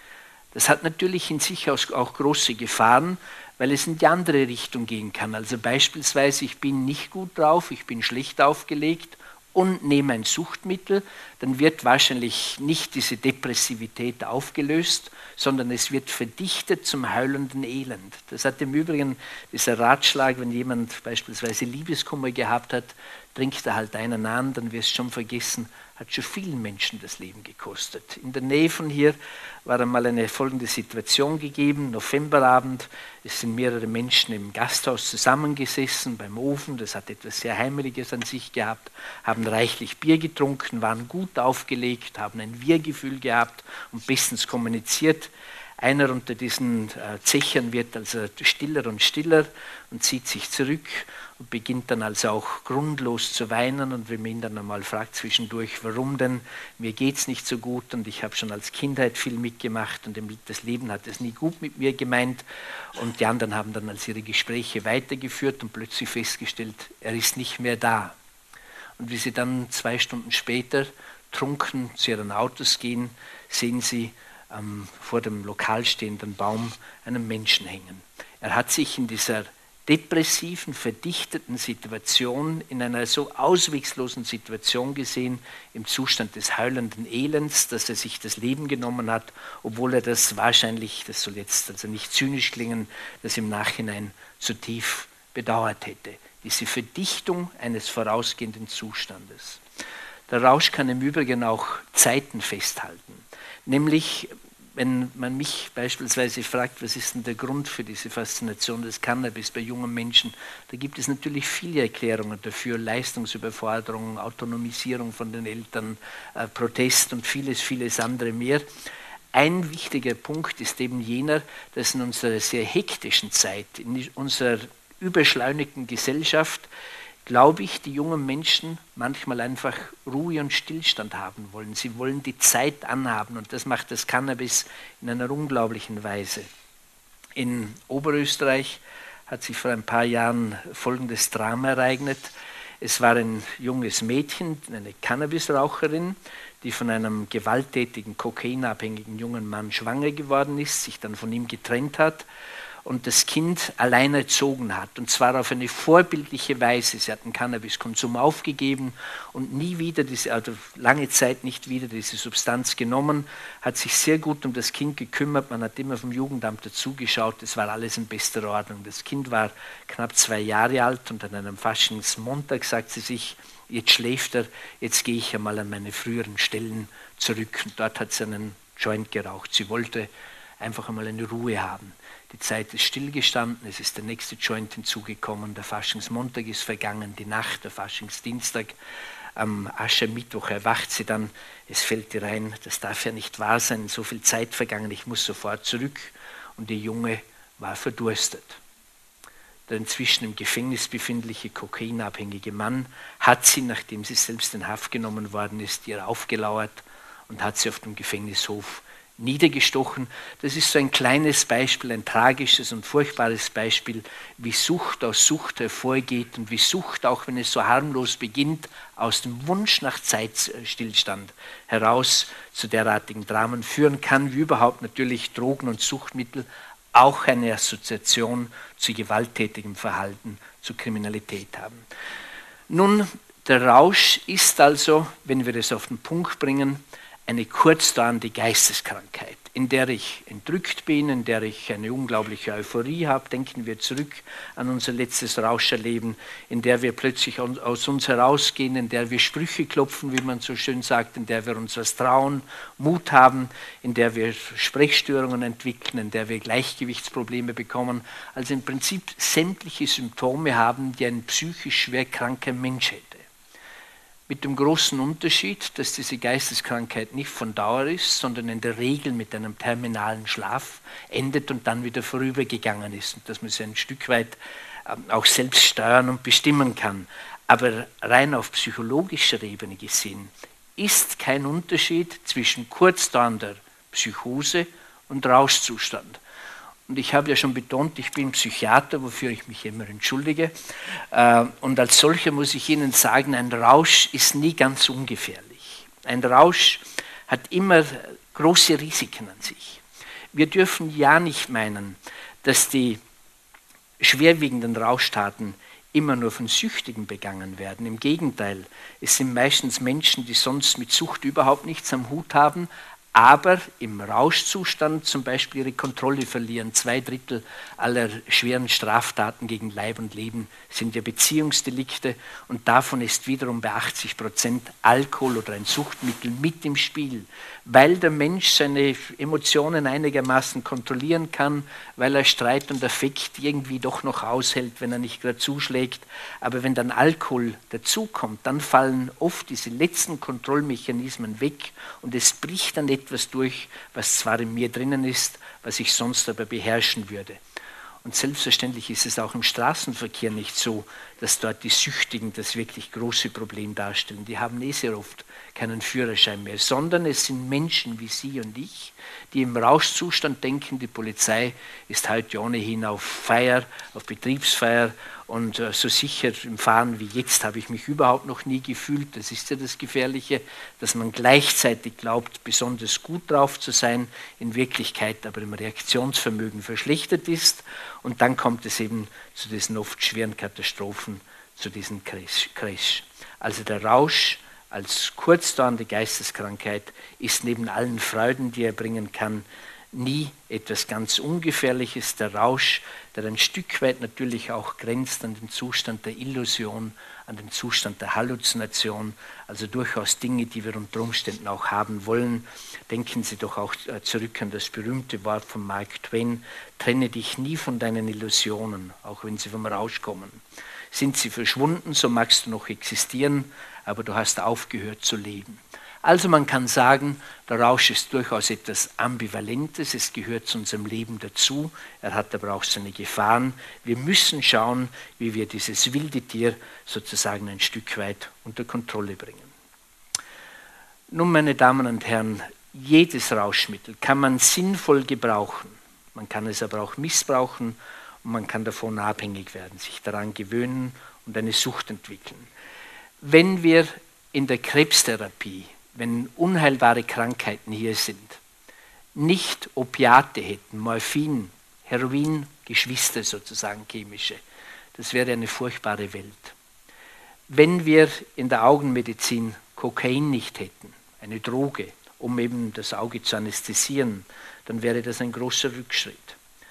Das hat natürlich in sich auch große Gefahren, weil es in die andere Richtung gehen kann. Also beispielsweise, ich bin nicht gut drauf, ich bin schlecht aufgelegt und nehme ein Suchtmittel, dann wird wahrscheinlich nicht diese Depressivität aufgelöst, sondern es wird verdichtet zum heulenden Elend. Das hat im Übrigen dieser Ratschlag, wenn jemand beispielsweise Liebeskummer gehabt hat, trinkt er halt einen an, dann wirst du schon vergessen, hat schon vielen Menschen das Leben gekostet. In der Nähe von hier war einmal eine folgende Situation gegeben, Novemberabend, es sind mehrere Menschen im Gasthaus zusammengesessen beim Ofen, das hat etwas sehr Heimeliges an sich gehabt, haben reichlich Bier getrunken, waren gut aufgelegt, haben ein Wir-Gefühl gehabt und bestens kommuniziert. Einer unter diesen äh, Zechern wird also stiller und stiller und zieht sich zurück und beginnt dann also auch grundlos zu weinen. Und wenn man ihn dann einmal fragt zwischendurch, warum denn, mir geht es nicht so gut und ich habe schon als Kindheit viel mitgemacht und das Leben hat es nie gut mit mir gemeint. Und die anderen haben dann also ihre Gespräche weitergeführt und plötzlich festgestellt, er ist nicht mehr da. Und wie sie dann zwei Stunden später trunken zu ihren Autos gehen, sehen sie am vor dem lokal stehenden Baum einen Menschen hängen. Er hat sich in dieser depressiven, verdichteten Situation, in einer so auswegslosen Situation gesehen, im Zustand des heulenden Elends, dass er sich das Leben genommen hat, obwohl er das wahrscheinlich, das soll jetzt also nicht zynisch klingen, das im Nachhinein zu tief bedauert hätte. Diese Verdichtung eines vorausgehenden Zustandes. Der Rausch kann im Übrigen auch Zeiten festhalten. Nämlich, wenn man mich beispielsweise fragt, was ist denn der Grund für diese Faszination des Cannabis bei jungen Menschen, da gibt es natürlich viele Erklärungen dafür, Leistungsüberforderung, Autonomisierung von den Eltern, äh, Protest und vieles, vieles andere mehr. Ein wichtiger Punkt ist eben jener, dass in unserer sehr hektischen Zeit, in unserer überschleunigten Gesellschaft, glaube ich, die jungen Menschen manchmal einfach Ruhe und Stillstand haben wollen. Sie wollen die Zeit anhaben und das macht das Cannabis in einer unglaublichen Weise. In Oberösterreich hat sich vor ein paar Jahren folgendes Drama ereignet. Es war ein junges Mädchen, eine Cannabisraucherin, die von einem gewalttätigen, kokainabhängigen jungen Mann schwanger geworden ist, sich dann von ihm getrennt hat und das Kind allein erzogen hat, und zwar auf eine vorbildliche Weise. Sie hat den Cannabiskonsum aufgegeben und nie wieder, diese, also lange Zeit nicht wieder diese Substanz genommen, hat sich sehr gut um das Kind gekümmert, man hat immer vom Jugendamt dazugeschaut, es war alles in bester Ordnung. Das Kind war knapp zwei Jahre alt und an einem Faschingsmontag sagt sie sich, jetzt schläft er, jetzt gehe ich einmal an meine früheren Stellen zurück. Und dort hat sie einen Joint geraucht. Sie wollte einfach einmal eine Ruhe haben. Die Zeit ist stillgestanden, es ist der nächste Joint hinzugekommen, der Faschingsmontag ist vergangen, die Nacht, der Faschingsdienstag, am Aschermittwoch erwacht sie dann, es fällt ihr ein, das darf ja nicht wahr sein, so viel Zeit vergangen, ich muss sofort zurück, und der Junge war verdurstet. Der inzwischen im Gefängnis befindliche kokainabhängige Mann hat sie, nachdem sie selbst in Haft genommen worden ist, ihr aufgelauert und hat sie auf dem Gefängnishof niedergestochen. Das ist so ein kleines Beispiel, ein tragisches und furchtbares Beispiel, wie Sucht aus Sucht hervorgeht und wie Sucht, auch wenn es so harmlos beginnt, aus dem Wunsch nach Zeitstillstand heraus zu derartigen Dramen führen kann, wie überhaupt natürlich Drogen und Suchtmittel auch eine Assoziation zu gewalttätigem Verhalten, zu Kriminalität haben. Nun, der Rausch ist also, wenn wir es auf den Punkt bringen, eine kurzdauernde Geisteskrankheit, in der ich entrückt bin, in der ich eine unglaubliche Euphorie habe. Denken wir zurück an unser letztes Rauscherleben, in der wir plötzlich aus uns herausgehen, in der wir Sprüche klopfen, wie man so schön sagt, in der wir uns was trauen, Mut haben, in der wir Sprechstörungen entwickeln, in der wir Gleichgewichtsprobleme bekommen. Also im Prinzip sämtliche Symptome haben, die ein psychisch schwer kranker Mensch hätte. Mit dem großen Unterschied, dass diese Geisteskrankheit nicht von Dauer ist, sondern in der Regel mit einem terminalen Schlaf endet und dann wieder vorübergegangen ist und dass man sie ein Stück weit auch selbst steuern und bestimmen kann. Aber rein auf psychologischer Ebene gesehen ist kein Unterschied zwischen kurzdauernder Psychose und Rauschzustand. Und ich habe ja schon betont, ich bin Psychiater, wofür ich mich immer entschuldige. Und als solcher muss ich Ihnen sagen, ein Rausch ist nie ganz ungefährlich. Ein Rausch hat immer große Risiken an sich. Wir dürfen ja nicht meinen, dass die schwerwiegenden Rauschtaten immer nur von Süchtigen begangen werden. Im Gegenteil, es sind meistens Menschen, die sonst mit Sucht überhaupt nichts am Hut haben, aber im Rauschzustand zum Beispiel ihre Kontrolle verlieren. Zwei Drittel aller schweren Straftaten gegen Leib und Leben sind ja Beziehungsdelikte und davon ist wiederum bei achtzig Prozent Alkohol oder ein Suchtmittel mit im Spiel, weil der Mensch seine Emotionen einigermaßen kontrollieren kann, weil er Streit und Affekt irgendwie doch noch aushält, wenn er nicht gerade zuschlägt. Aber wenn dann Alkohol dazukommt, dann fallen oft diese letzten Kontrollmechanismen weg und es bricht dann etwas durch, was zwar in mir drinnen ist, was ich sonst aber beherrschen würde. Und selbstverständlich ist es auch im Straßenverkehr nicht so, dass dort die Süchtigen das wirklich große Problem darstellen. Die haben eh sehr oft keinen Führerschein mehr, sondern es sind Menschen wie Sie und ich, die im Rauschzustand denken, die Polizei ist heute ohnehin auf Feier, auf Betriebsfeier und äh, so sicher im Fahren wie jetzt habe ich mich überhaupt noch nie gefühlt. Das ist ja das Gefährliche, dass man gleichzeitig glaubt, besonders gut drauf zu sein, in Wirklichkeit aber im Reaktionsvermögen verschlechtert ist und dann kommt es eben zu diesen oft schweren Katastrophen, zu diesem Crash. Also der Rausch als kurzdauernde Geisteskrankheit ist neben allen Freuden, die er bringen kann, nie etwas ganz Ungefährliches. Der Rausch, der ein Stück weit natürlich auch grenzt an den Zustand der Illusion, an den Zustand der Halluzination, also durchaus Dinge, die wir unter Umständen auch haben wollen. Denken Sie doch auch zurück an das berühmte Wort von Mark Twain: Trenne dich nie von deinen Illusionen, auch wenn sie vom Rausch kommen. Sind sie verschwunden, so magst du noch existieren, aber du hast aufgehört zu leben. Also man kann sagen, der Rausch ist durchaus etwas Ambivalentes, es gehört zu unserem Leben dazu, er hat aber auch seine Gefahren. Wir müssen schauen, wie wir dieses wilde Tier sozusagen ein Stück weit unter Kontrolle bringen. Nun, meine Damen und Herren, jedes Rauschmittel kann man sinnvoll gebrauchen, man kann es aber auch missbrauchen und man kann davon abhängig werden, sich daran gewöhnen und eine Sucht entwickeln. Wenn wir in der Krebstherapie, wenn unheilbare Krankheiten hier sind, nicht Opiate hätten, Morphin, Heroin, Geschwister sozusagen chemische, das wäre eine furchtbare Welt. Wenn wir in der Augenmedizin Kokain nicht hätten, eine Droge, um eben das Auge zu anästhesieren, dann wäre das ein großer Rückschritt.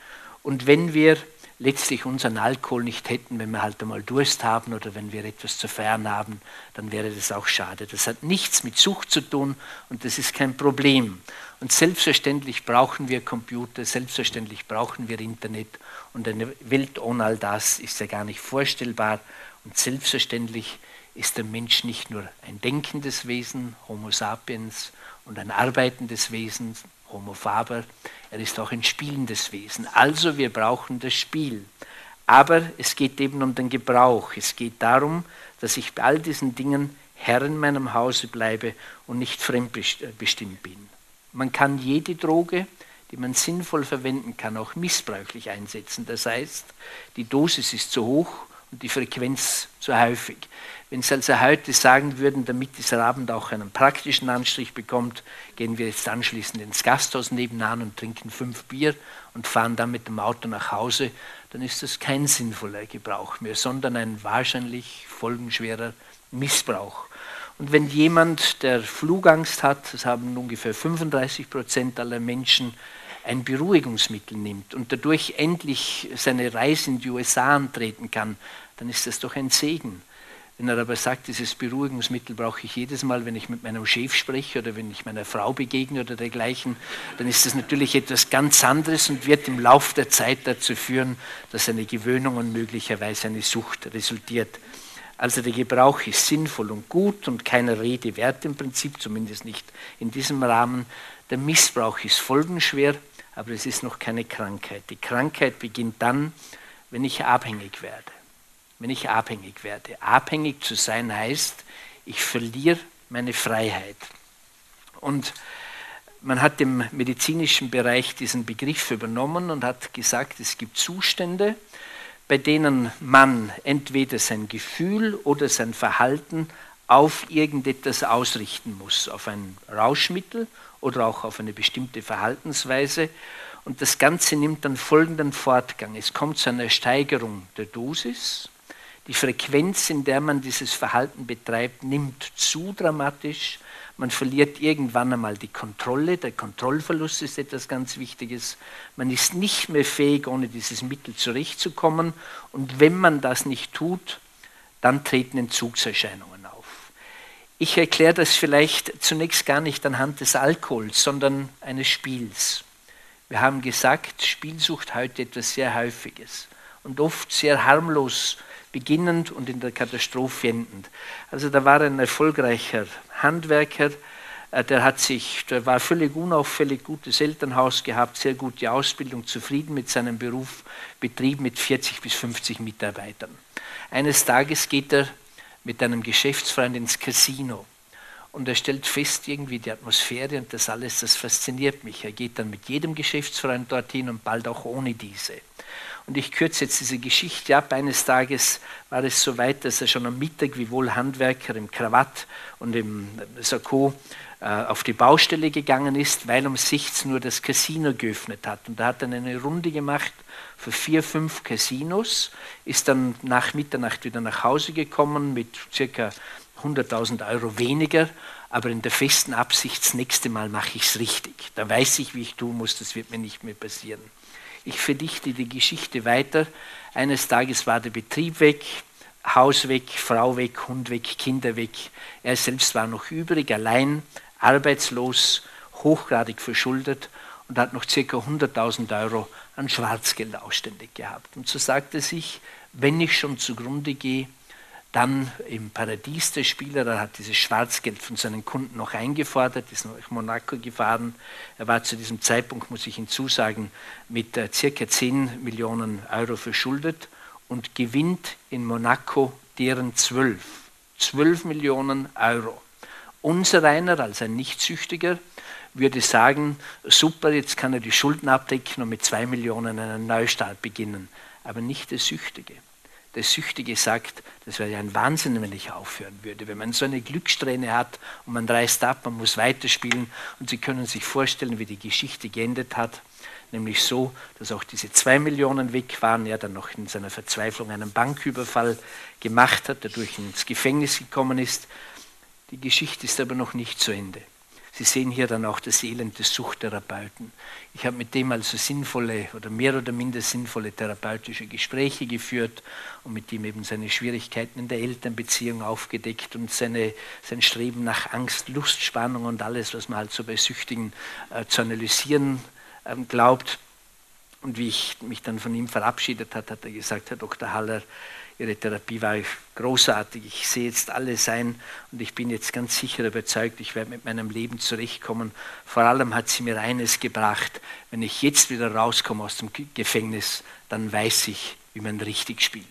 Und wenn wir letztlich unseren Alkohol nicht hätten, wenn wir halt einmal Durst haben oder wenn wir etwas zu feiern haben, dann wäre das auch schade. Das hat nichts mit Sucht zu tun und das ist kein Problem. Und selbstverständlich brauchen wir Computer, selbstverständlich brauchen wir Internet und eine Welt ohne all das ist ja gar nicht vorstellbar. Und selbstverständlich ist der Mensch nicht nur ein denkendes Wesen, Homo sapiens, und ein arbeitendes Wesen, Homo faber, er ist auch ein spielendes Wesen. Also wir brauchen das Spiel. Aber es geht eben um den Gebrauch. Es geht darum, dass ich bei all diesen Dingen Herr in meinem Hause bleibe und nicht fremdbestimmt bin. Man kann jede Droge, die man sinnvoll verwenden kann, auch missbräuchlich einsetzen. Das heißt, die Dosis ist zu hoch und die Frequenz zu häufig. Wenn Sie also heute sagen würden, damit dieser Abend auch einen praktischen Anstrich bekommt, gehen wir jetzt anschließend ins Gasthaus nebenan und trinken fünf Bier und fahren dann mit dem Auto nach Hause, dann ist das kein sinnvoller Gebrauch mehr, sondern ein wahrscheinlich folgenschwerer Missbrauch. Und wenn jemand, der Flugangst hat, das haben ungefähr fünfunddreißig Prozent aller Menschen, ein Beruhigungsmittel nimmt und dadurch endlich seine Reise in die U S A antreten kann, dann ist das doch ein Segen. Wenn er aber sagt, dieses Beruhigungsmittel brauche ich jedes Mal, wenn ich mit meinem Chef spreche oder wenn ich meiner Frau begegne oder dergleichen, dann ist das natürlich etwas ganz anderes und wird im Laufe der Zeit dazu führen, dass eine Gewöhnung und möglicherweise eine Sucht resultiert. Also der Gebrauch ist sinnvoll und gut und keiner Rede wert im Prinzip, zumindest nicht in diesem Rahmen. Der Missbrauch ist folgenschwer, aber es ist noch keine Krankheit. Die Krankheit beginnt dann, wenn ich abhängig werde. Wenn ich abhängig werde. Abhängig zu sein heißt, ich verliere meine Freiheit. Und man hat im medizinischen Bereich diesen Begriff übernommen und hat gesagt, es gibt Zustände, bei denen man entweder sein Gefühl oder sein Verhalten auf irgendetwas ausrichten muss, auf ein Rauschmittel oder auch auf eine bestimmte Verhaltensweise. Und das Ganze nimmt dann folgenden Fortgang. Es kommt zu einer Steigerung der Dosis. Die Frequenz, in der man dieses Verhalten betreibt, nimmt zu dramatisch. Man verliert irgendwann einmal die Kontrolle. Der Kontrollverlust ist etwas ganz Wichtiges. Man ist nicht mehr fähig, ohne dieses Mittel zurechtzukommen. Und wenn man das nicht tut, dann treten Entzugserscheinungen auf. Ich erkläre das vielleicht zunächst gar nicht anhand des Alkohols, sondern eines Spiels. Wir haben gesagt, Spielsucht heute etwas sehr Häufiges und oft sehr harmlos beginnend und in der Katastrophe endend. Also da war ein erfolgreicher Handwerker, der hat sich, der war völlig unauffällig, gutes Elternhaus gehabt, sehr gute Ausbildung, zufrieden mit seinem Beruf, Betrieb mit vierzig bis fünfzig Mitarbeitern. Eines Tages geht er mit einem Geschäftsfreund ins Casino und er stellt fest, irgendwie die Atmosphäre und das alles, das fasziniert mich. Er geht dann mit jedem Geschäftsfreund dorthin und bald auch ohne diese. Und ich kürze jetzt diese Geschichte ab. Eines Tages war es so weit, dass er schon am Mittag wie wohl Handwerker im Krawatt und im Sakko äh, auf die Baustelle gegangen ist, weil um sechzehn Uhr das Casino geöffnet hat. Und da hat er eine Runde gemacht für vier, fünf Casinos, ist dann nach Mitternacht wieder nach Hause gekommen mit circa hunderttausend Euro weniger, aber in der festen Absicht, das nächste Mal mache ich es richtig. Da weiß ich, wie ich tun muss, das wird mir nicht mehr passieren. Ich verdichte die Geschichte weiter. Eines Tages war der Betrieb weg, Haus weg, Frau weg, Hund weg, Kinder weg. Er selbst war noch übrig, allein, arbeitslos, hochgradig verschuldet und hat noch ca. hunderttausend Euro an Schwarzgeld ausständig gehabt. Und so sagte er sich, wenn ich schon zugrunde gehe, dann im Paradies der Spieler, er hat dieses Schwarzgeld von seinen Kunden noch eingefordert, ist nach Monaco gefahren. Er war zu diesem Zeitpunkt, muss ich hinzusagen, mit äh, circa zehn Millionen Euro verschuldet und gewinnt in Monaco deren zwölf. zwölf Millionen Euro. Unser einer, als ein Nichtsüchtiger, würde sagen, super, jetzt kann er die Schulden abdecken und mit zwei Millionen einen Neustart beginnen. Aber nicht der Süchtige. Der Süchtige sagt, das wäre ja ein Wahnsinn, wenn ich aufhören würde. Wenn man so eine Glückssträhne hat und man reißt ab, man muss weiterspielen und Sie können sich vorstellen, wie die Geschichte geendet hat. Nämlich so, dass auch diese zwei Millionen weg waren, er dann noch in seiner Verzweiflung einen Banküberfall gemacht hat, dadurch ins Gefängnis gekommen ist. Die Geschichte ist aber noch nicht zu Ende. Sie sehen hier dann auch das Elend des Suchttherapeuten. Ich habe mit dem also sinnvolle oder mehr oder minder sinnvolle therapeutische Gespräche geführt und mit ihm eben seine Schwierigkeiten in der Elternbeziehung aufgedeckt und seine, sein Streben nach Angst, Lust, Spannung und alles, was man halt so bei Süchtigen äh, zu analysieren äh, glaubt. Und wie ich mich dann von ihm verabschiedet hat, hat er gesagt, Herr Doktor Haller, Ihre Therapie war großartig, ich sehe jetzt alles ein und ich bin jetzt ganz sicher überzeugt, ich werde mit meinem Leben zurechtkommen. Vor allem hat sie mir eines gebracht, wenn ich jetzt wieder rauskomme aus dem Gefängnis, dann weiß ich, wie man richtig spielt.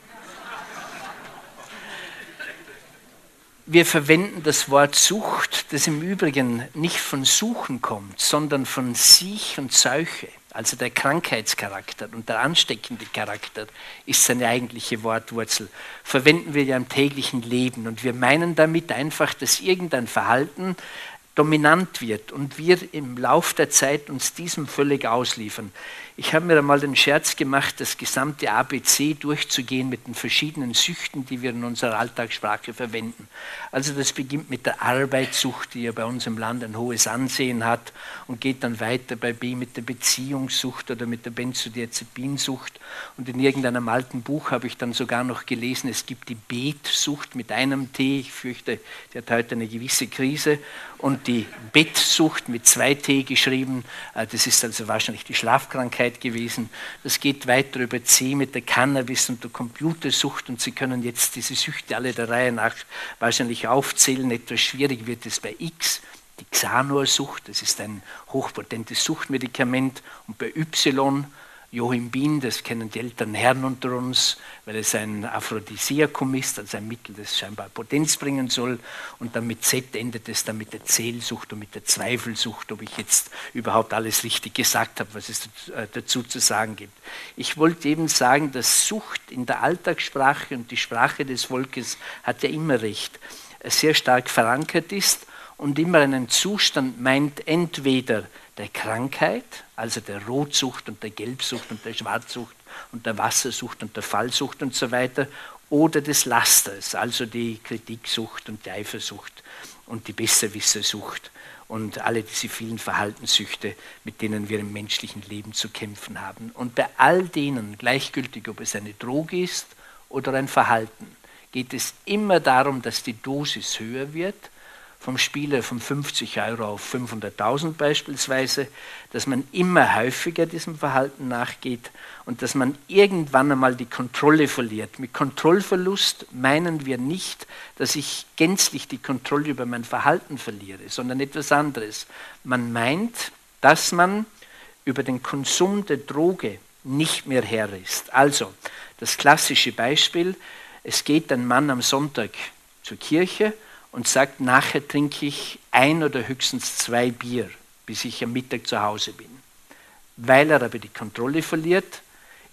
Wir verwenden das Wort Sucht, das im Übrigen nicht von Suchen kommt, sondern von Siech und Seuche. Also der Krankheitscharakter und der ansteckende Charakter ist seine eigentliche Wortwurzel. Verwenden wir ja im täglichen Leben und wir meinen damit einfach, dass irgendein Verhalten dominant wird und wir im Lauf der Zeit uns diesem völlig ausliefern. Ich habe mir einmal den Scherz gemacht, das gesamte A B C durchzugehen mit den verschiedenen Süchten, die wir in unserer Alltagssprache verwenden. Also das beginnt mit der Arbeitssucht, die ja bei uns im Land ein hohes Ansehen hat und geht dann weiter bei B mit der Beziehungssucht oder mit der Benzodiazepinsucht. Und in irgendeinem alten Buch habe ich dann sogar noch gelesen, es gibt die Betsucht mit einem T. Ich fürchte, die hat heute eine gewisse Krise. Und die Bettsucht mit zwei T geschrieben, das ist also wahrscheinlich die Schlafkrankheit gewesen. Das geht weiter über C mit der Cannabis und der Computersucht und Sie können jetzt diese Süchte alle der Reihe nach wahrscheinlich aufzählen. Etwas schwierig wird es bei X, die Xanor-Sucht, das ist ein hochpotentes Suchtmedikament, und bei Y, Yohimbin, das kennen die älteren Herren unter uns, weil es ein Aphrodisiakum ist, also ein Mittel, das scheinbar Potenz bringen soll. Und dann mit Z endet es dann mit der Zählsucht und mit der Zweifelsucht, ob ich jetzt überhaupt alles richtig gesagt habe, was es dazu zu sagen gibt. Ich wollte eben sagen, dass Sucht in der Alltagssprache und die Sprache des Volkes hat ja immer recht, sehr stark verankert ist und immer einen Zustand meint, entweder der Krankheit, also der Rotsucht und der Gelbsucht und der Schwarzsucht und der Wassersucht und der Fallsucht und so weiter, oder des Lasters, also die Kritiksucht und die Eifersucht und die Besserwissersucht und alle diese vielen Verhaltenssüchte, mit denen wir im menschlichen Leben zu kämpfen haben. Und bei all denen, gleichgültig ob es eine Droge ist oder ein Verhalten, geht es immer darum, dass die Dosis höher wird, vom Spieler von fünfzig Euro auf fünfhunderttausend beispielsweise, dass man immer häufiger diesem Verhalten nachgeht und dass man irgendwann einmal die Kontrolle verliert. Mit Kontrollverlust meinen wir nicht, dass ich gänzlich die Kontrolle über mein Verhalten verliere, sondern etwas anderes. Man meint, dass man über den Konsum der Droge nicht mehr Herr ist. Also, das klassische Beispiel, es geht ein Mann am Sonntag zur Kirche und sagt, nachher trinke ich ein oder höchstens zwei Bier, bis ich am Mittag zu Hause bin. Weil er aber die Kontrolle verliert,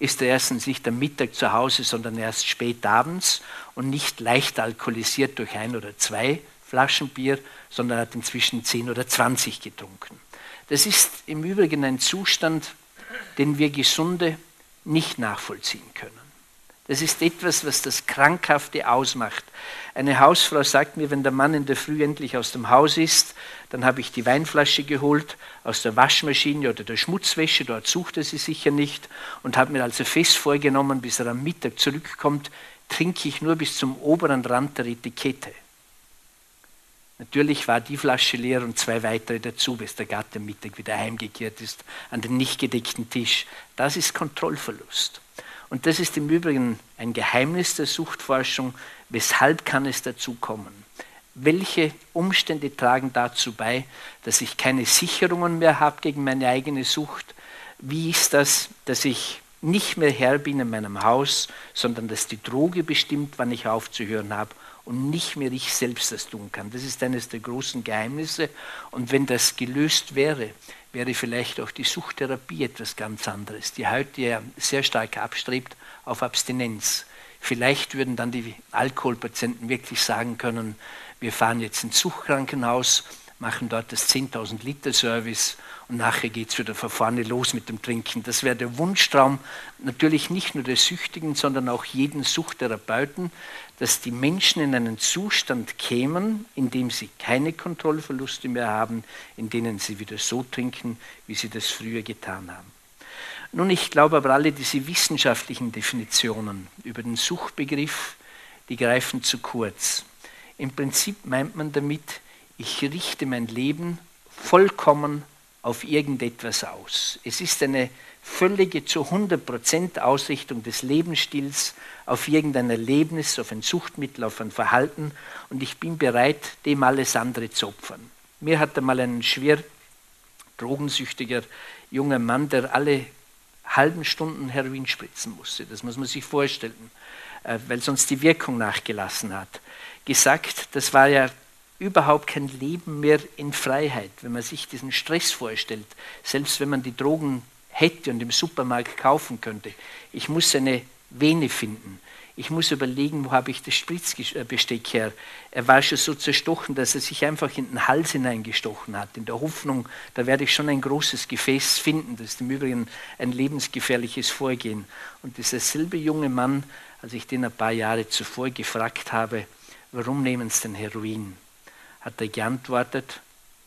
ist er erstens nicht am Mittag zu Hause, sondern erst spät abends und nicht leicht alkoholisiert durch ein oder zwei Flaschen Bier, sondern hat inzwischen zehn oder zwanzig getrunken. Das ist im Übrigen ein Zustand, den wir Gesunde nicht nachvollziehen können. Das ist etwas, was das Krankhafte ausmacht. Eine Hausfrau sagt mir, wenn der Mann in der Früh endlich aus dem Haus ist, dann habe ich die Weinflasche geholt aus der Waschmaschine oder der Schmutzwäsche, dort sucht er sie sicher nicht, und habe mir also fest vorgenommen, bis er am Mittag zurückkommt, trinke ich nur bis zum oberen Rand der Etikette. Natürlich war die Flasche leer und zwei weitere dazu, bis der Gatte am Mittag wieder heimgekehrt ist, an den nicht gedeckten Tisch. Das ist Kontrollverlust. Und das ist im Übrigen ein Geheimnis der Suchtforschung. Weshalb kann es dazu kommen? Welche Umstände tragen dazu bei, dass ich keine Sicherungen mehr habe gegen meine eigene Sucht? Wie ist das, dass ich nicht mehr Herr bin in meinem Haus, sondern dass die Droge bestimmt, wann ich aufzuhören habe und nicht mehr ich selbst das tun kann? Das ist eines der großen Geheimnisse. Und wenn das gelöst wäre, wäre vielleicht auch die Suchttherapie etwas ganz anderes, die heute ja sehr stark abstrebt auf Abstinenz. Vielleicht würden dann die Alkoholpatienten wirklich sagen können, wir fahren jetzt ins Suchtkrankenhaus, machen dort das zehntausend Liter Service und nachher geht es wieder von vorne los mit dem Trinken. Das wäre der Wunschtraum, natürlich nicht nur des Süchtigen, sondern auch jeden Suchttherapeuten, dass die Menschen in einen Zustand kämen, in dem sie keine Kontrollverluste mehr haben, in denen sie wieder so trinken, wie sie das früher getan haben. Nun, ich glaube aber, alle diese wissenschaftlichen Definitionen über den Suchtbegriff, die greifen zu kurz. Im Prinzip meint man damit, ich richte mein Leben vollkommen auf irgendetwas aus. Es ist eine völlige zu hundert Prozent Ausrichtung des Lebensstils auf irgendein Erlebnis, auf ein Suchtmittel, auf ein Verhalten, und ich bin bereit, dem alles andere zu opfern. Mir hat einmal ein schwer drogensüchtiger junger Mann, der alle halben Stunden Heroin spritzen musste, das muss man sich vorstellen, weil sonst die Wirkung nachgelassen hat, gesagt, das war ja überhaupt kein Leben mehr in Freiheit, wenn man sich diesen Stress vorstellt, selbst wenn man die Drogen hätte und im Supermarkt kaufen könnte. Ich muss eine Vene finden. Ich muss überlegen, wo habe ich das Spritzbesteck her. Er war schon so zerstochen, dass er sich einfach in den Hals hineingestochen hat, in der Hoffnung, da werde ich schon ein großes Gefäß finden. Das ist im Übrigen ein lebensgefährliches Vorgehen. Und dieser selbe junge Mann, als ich den ein paar Jahre zuvor gefragt habe, warum nehmen Sie denn Heroin, hat er geantwortet,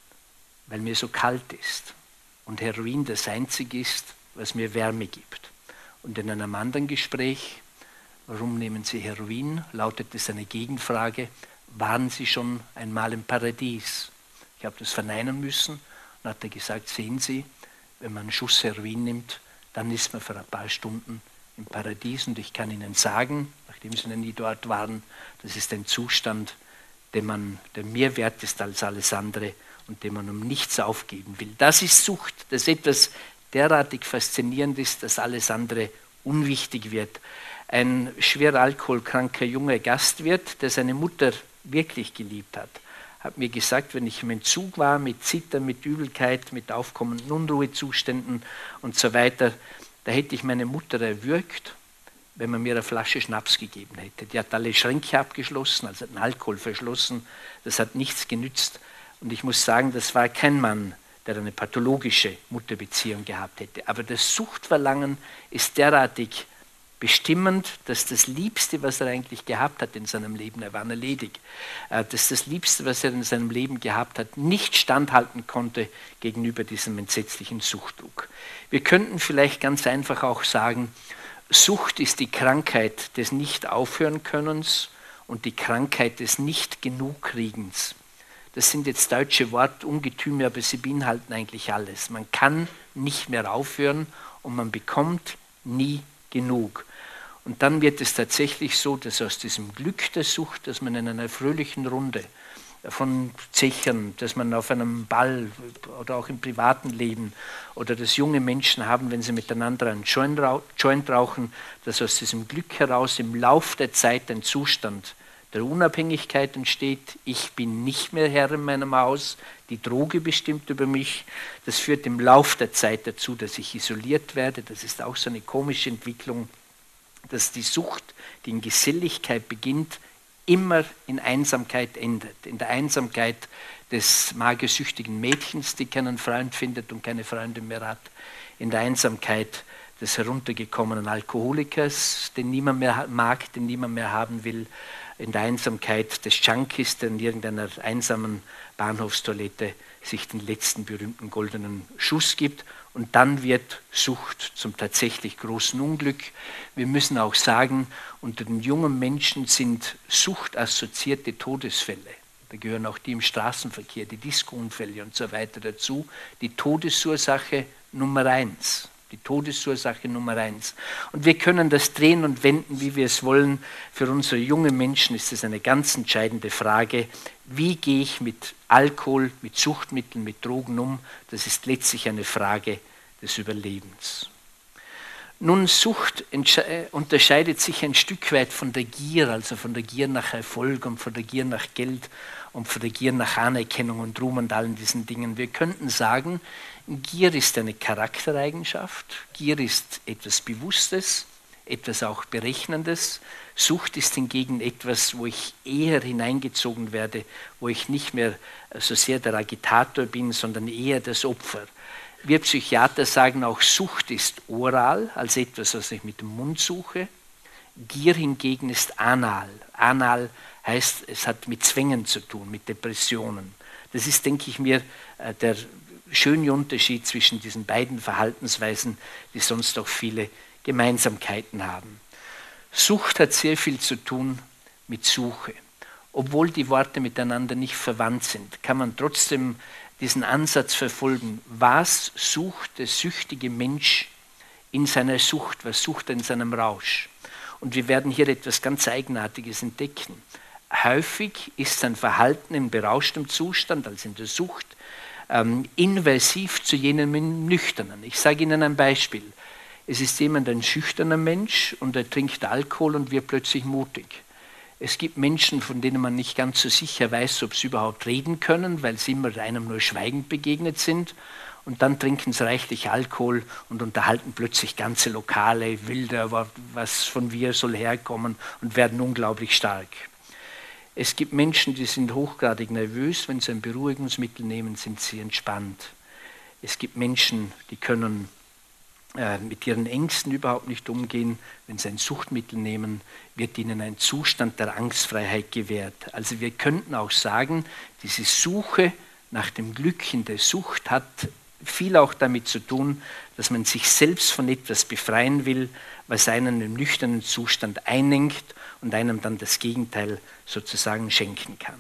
weil mir so kalt ist und Heroin das Einzige ist, was mir Wärme gibt. Und in einem anderen Gespräch, warum nehmen Sie Heroin, lautet es eine Gegenfrage, waren Sie schon einmal im Paradies? Ich habe das verneinen müssen und hat er gesagt, sehen Sie, wenn man einen Schuss Heroin nimmt, dann ist man für ein paar Stunden im Paradies, und ich kann Ihnen sagen, nachdem Sie noch nie dort waren, das ist ein Zustand, den man, der mehr wert ist als alles andere und den man um nichts aufgeben will. Das ist Sucht, das ist etwas derartig faszinierend ist, dass alles andere unwichtig wird. Ein schwer alkoholkranker junger Gastwirt, der seine Mutter wirklich geliebt hat, hat mir gesagt, wenn ich im Entzug war, mit Zittern, mit Übelkeit, mit aufkommenden Unruhezuständen und so weiter, da hätte ich meine Mutter erwürgt, wenn man mir eine Flasche Schnaps gegeben hätte. Die hat alle Schränke abgeschlossen, also den Alkohol verschlossen. Das hat nichts genützt. Und ich muss sagen, das war kein Mann, der eine pathologische Mutterbeziehung gehabt hätte. Aber das Suchtverlangen ist derartig bestimmend, dass das Liebste, was er eigentlich gehabt hat in seinem Leben, er war ledig, dass das Liebste, was er in seinem Leben gehabt hat, nicht standhalten konnte gegenüber diesem entsetzlichen Suchtdruck. Wir könnten vielleicht ganz einfach auch sagen, Sucht ist die Krankheit des Nicht-Aufhören-Könnens und die Krankheit des Nicht-Genug-Kriegens. Das sind jetzt deutsche Wortungetüme, aber sie beinhalten eigentlich alles. Man kann nicht mehr aufhören und man bekommt nie genug. Und dann wird es tatsächlich so, dass aus diesem Glück der Sucht, dass man in einer fröhlichen Runde von Zechern, dass man auf einem Ball oder auch im privaten Leben oder dass junge Menschen haben, wenn sie miteinander einen Joint rauchen, dass aus diesem Glück heraus im Lauf der Zeit ein Zustand der Unabhängigkeit entsteht. Ich bin nicht mehr Herr in meinem Haus, die Droge bestimmt über mich. Das führt im Lauf der Zeit dazu, dass ich isoliert werde. Das ist auch so eine komische Entwicklung, dass die Sucht, die in Geselligkeit beginnt, immer in Einsamkeit endet. In der Einsamkeit des magersüchtigen Mädchens, die keinen Freund findet und keine Freundin mehr hat. In der Einsamkeit des heruntergekommenen Alkoholikers, den niemand mehr mag, den niemand mehr haben will. In der Einsamkeit des Junkies, der in irgendeiner einsamen Bahnhofstoilette sich den letzten berühmten goldenen Schuss gibt. Und dann wird Sucht zum tatsächlich großen Unglück. Wir müssen auch sagen, unter den jungen Menschen sind suchtassoziierte Todesfälle. Da gehören auch die im Straßenverkehr, die Disco-Unfälle und so weiter dazu. Die Todesursache Nummer eins. Die Todesursache Nummer eins. Und wir können das drehen und wenden, wie wir es wollen. Für unsere jungen Menschen ist es eine ganz entscheidende Frage, wie gehe ich mit Alkohol, mit Suchtmitteln, mit Drogen um? Das ist letztlich eine Frage des Überlebens. Nun, Sucht unterscheidet sich ein Stück weit von der Gier, also von der Gier nach Erfolg und von der Gier nach Geld und von der Gier nach Anerkennung und Ruhm und allen diesen Dingen. Wir könnten sagen, Gier ist eine Charaktereigenschaft, Gier ist etwas Bewusstes, etwas auch Berechnendes. Sucht ist hingegen etwas, wo ich eher hineingezogen werde, wo ich nicht mehr so sehr der Agitator bin, sondern eher das Opfer. Wir Psychiater sagen auch, Sucht ist oral, also etwas, was ich mit dem Mund suche. Gier hingegen ist anal. Anal heißt, es hat mit Zwängen zu tun, mit Depressionen. Das ist, denke ich mir, der schöne Unterschied zwischen diesen beiden Verhaltensweisen, die sonst auch viele Gemeinsamkeiten haben. Sucht hat sehr viel zu tun mit Suche. Obwohl die Worte miteinander nicht verwandt sind, kann man trotzdem diesen Ansatz verfolgen. Was sucht der süchtige Mensch in seiner Sucht? Was sucht er in seinem Rausch? Und wir werden hier etwas ganz Eigenartiges entdecken. Häufig ist sein Verhalten in berauschtem Zustand, also in der Sucht, ähm, inversiv zu jenem Nüchternen. Ich sage Ihnen ein Beispiel. Es ist jemand ein schüchterner Mensch und er trinkt Alkohol und wird plötzlich mutig. Es gibt Menschen, von denen man nicht ganz so sicher weiß, ob sie überhaupt reden können, weil sie immer einem nur schweigend begegnet sind. Und dann trinken sie reichlich Alkohol und unterhalten plötzlich ganze Lokale, wilder, was von wir soll herkommen und werden unglaublich stark. Es gibt Menschen, die sind hochgradig nervös, wenn sie ein Beruhigungsmittel nehmen, sind sie entspannt. Es gibt Menschen, die können äh, mit ihren Ängsten überhaupt nicht umgehen. Wenn sie ein Suchtmittel nehmen, wird ihnen ein Zustand der Angstfreiheit gewährt. Also wir könnten auch sagen, diese Suche nach dem Glück in der Sucht hat viel auch damit zu tun, dass man sich selbst von etwas befreien will, was einen im nüchternen Zustand einengt und einem dann das Gegenteil sozusagen schenken kann.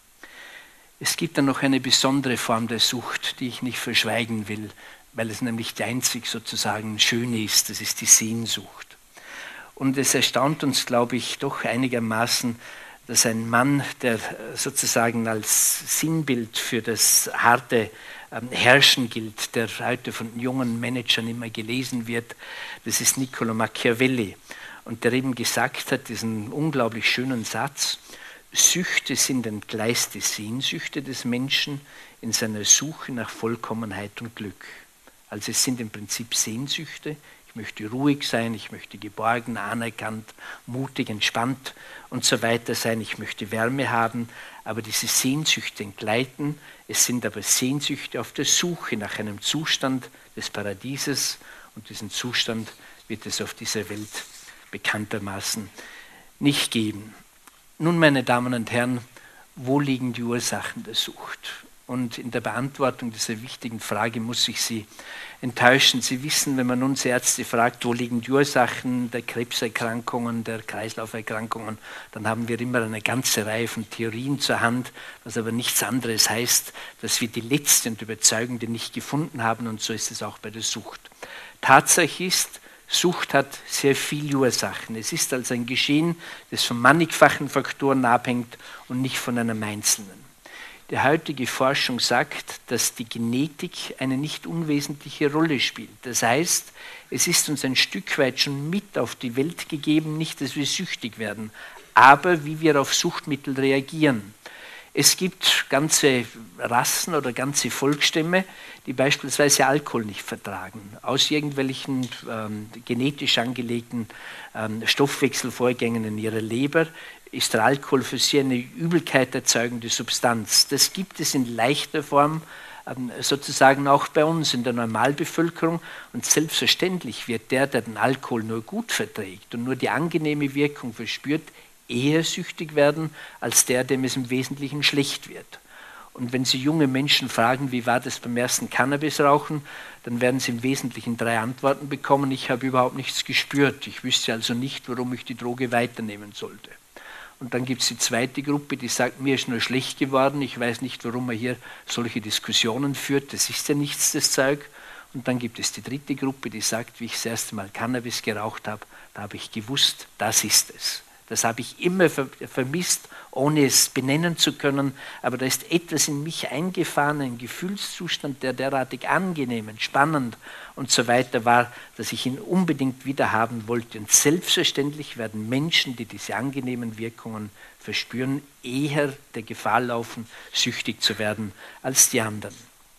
Es gibt dann noch eine besondere Form der Sucht, die ich nicht verschweigen will, weil es nämlich die einzig sozusagen schöne ist, das ist die Sehnsucht. Und es erstaunt uns, glaube ich, doch einigermaßen, dass ein Mann, der sozusagen als Sinnbild für das harte Herrschen gilt, der heute von jungen Managern immer gelesen wird, das ist Niccolo Machiavelli. Und der eben gesagt hat, diesen unglaublich schönen Satz, Süchte sind entgleiste Sehnsüchte des Menschen in seiner Suche nach Vollkommenheit und Glück. Also es sind im Prinzip Sehnsüchte. Ich möchte ruhig sein, ich möchte geborgen, anerkannt, mutig, entspannt und so weiter sein. Ich möchte Wärme haben, aber diese Sehnsüchte entgleiten. Es sind aber Sehnsüchte auf der Suche nach einem Zustand des Paradieses und diesen Zustand wird es auf dieser Welt bekanntermaßen nicht geben. Nun, meine Damen und Herren, wo liegen die Ursachen der Sucht? Und in der Beantwortung dieser wichtigen Frage muss ich Sie enttäuschen. Sie wissen, wenn man uns Ärzte fragt, wo liegen die Ursachen der Krebserkrankungen, der Kreislauferkrankungen, dann haben wir immer eine ganze Reihe von Theorien zur Hand, was aber nichts anderes heißt, dass wir die letzte und überzeugende nicht gefunden haben und so ist es auch bei der Sucht. Tatsache ist, Sucht hat sehr viele Ursachen. Es ist also ein Geschehen, das von mannigfachen Faktoren abhängt und nicht von einem einzelnen. Die heutige Forschung sagt, dass die Genetik eine nicht unwesentliche Rolle spielt. Das heißt, es ist uns ein Stück weit schon mit auf die Welt gegeben, nicht, dass wir süchtig werden, aber wie wir auf Suchtmittel reagieren. Es gibt ganze Rassen oder ganze Volksstämme, die beispielsweise Alkohol nicht vertragen, aus irgendwelchen ähm, genetisch angelegten ähm, Stoffwechselvorgängen in ihrer Leber ist der Alkohol für sie eine Übelkeit erzeugende Substanz. Das gibt es in leichter Form ähm, sozusagen auch bei uns in der Normalbevölkerung und selbstverständlich wird der, der den Alkohol nur gut verträgt und nur die angenehme Wirkung verspürt, eher süchtig werden, als der, dem es im Wesentlichen schlecht wird. Und wenn Sie junge Menschen fragen, wie war das beim ersten Cannabisrauchen, dann werden Sie im Wesentlichen drei Antworten bekommen. Ich habe überhaupt nichts gespürt. Ich wüsste also nicht, warum ich die Droge weiternehmen sollte. Und dann gibt es die zweite Gruppe, die sagt, mir ist nur schlecht geworden. Ich weiß nicht, warum man hier solche Diskussionen führt. Das ist ja nichts, das Zeug. Und dann gibt es die dritte Gruppe, die sagt, wie ich das erste Mal Cannabis geraucht habe, da habe ich gewusst, das ist es. Das habe ich immer vermisst, ohne es benennen zu können. Aber da ist etwas in mich eingefahren, ein Gefühlszustand, der derartig angenehm, entspannend und so weiter war, dass ich ihn unbedingt wieder haben wollte. Und selbstverständlich werden Menschen, die diese angenehmen Wirkungen verspüren, eher der Gefahr laufen, süchtig zu werden als die anderen.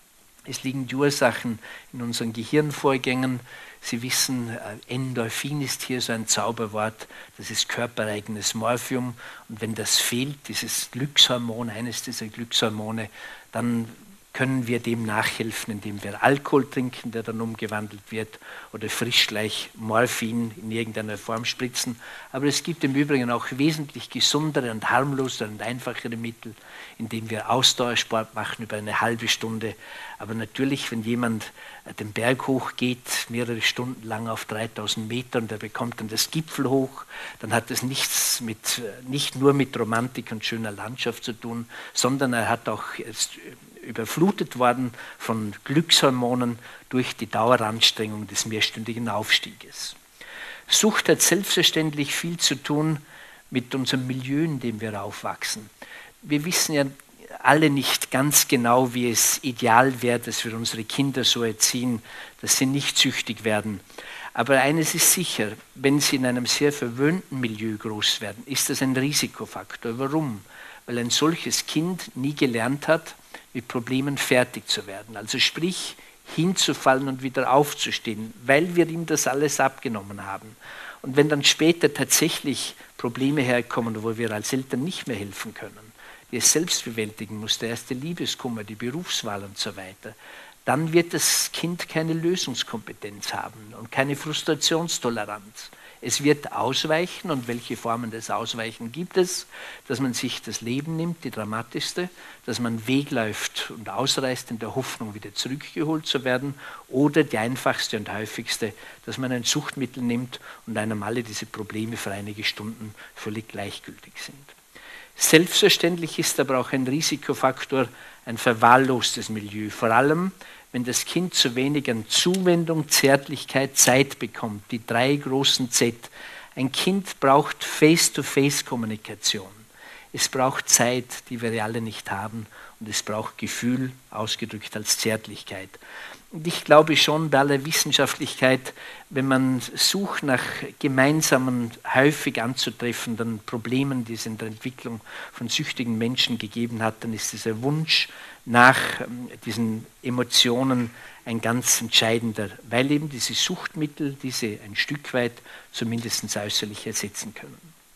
Es liegen die Ursachen in unseren Gehirnvorgängen. Sie wissen, Endorphin ist hier so ein Zauberwort, das ist körpereigenes Morphium. Und wenn das fehlt, dieses Glückshormon, eines dieser Glückshormone, dann können wir dem nachhelfen, indem wir Alkohol trinken, der dann umgewandelt wird, oder frisch gleich Morphin in irgendeiner Form spritzen. Aber es gibt im Übrigen auch wesentlich gesundere und harmlosere und einfachere Mittel, indem wir Ausdauersport machen über eine halbe Stunde. Aber natürlich, wenn jemand den Berg hochgeht, mehrere Stunden lang auf dreitausend Metern, der bekommt dann das Gipfel hoch, dann hat das nichts mit, nicht nur mit Romantik und schöner Landschaft zu tun, sondern er hat auch jetzt überflutet worden von Glückshormonen durch die Daueranstrengung des mehrstündigen Aufstieges. Sucht hat selbstverständlich viel zu tun mit unserem Milieu, in dem wir aufwachsen. Wir wissen ja alle nicht ganz genau, wie es ideal wäre, dass wir unsere Kinder so erziehen, dass sie nicht süchtig werden. Aber eines ist sicher, wenn sie in einem sehr verwöhnten Milieu groß werden, ist das ein Risikofaktor. Warum? Weil ein solches Kind nie gelernt hat, mit Problemen fertig zu werden. Also sprich, hinzufallen und wieder aufzustehen, weil wir ihm das alles abgenommen haben. Und wenn dann später tatsächlich Probleme herkommen, wo wir als Eltern nicht mehr helfen können, die es selbst bewältigen muss, der erste Liebeskummer, die Berufswahl und so weiter, dann wird das Kind keine Lösungskompetenz haben und keine Frustrationstoleranz. Es wird ausweichen, und welche Formen des Ausweichen gibt es? Dass man sich das Leben nimmt, die dramatischste, dass man wegläuft und ausreißt in der Hoffnung, wieder zurückgeholt zu werden, oder die einfachste und häufigste, dass man ein Suchtmittel nimmt und einem alle diese Probleme für einige Stunden völlig gleichgültig sind. Selbstverständlich ist aber auch ein Risikofaktor ein verwahrlostes Milieu, vor allem wenn das Kind zu wenig an Zuwendung, Zärtlichkeit, Zeit bekommt, die drei großen Z. Ein Kind braucht Face-to-Face-Kommunikation. Es braucht Zeit, die wir alle nicht haben, und es braucht Gefühl, ausgedrückt als Zärtlichkeit. Und ich glaube schon bei aller Wissenschaftlichkeit, wenn man sucht nach gemeinsamen, häufig anzutreffenden Problemen, die es in der Entwicklung von süchtigen Menschen gegeben hat, dann ist dieser Wunsch nach diesen Emotionen ein ganz entscheidender, weil eben diese Suchtmittel diese ein Stück weit zumindest äußerlich ersetzen können.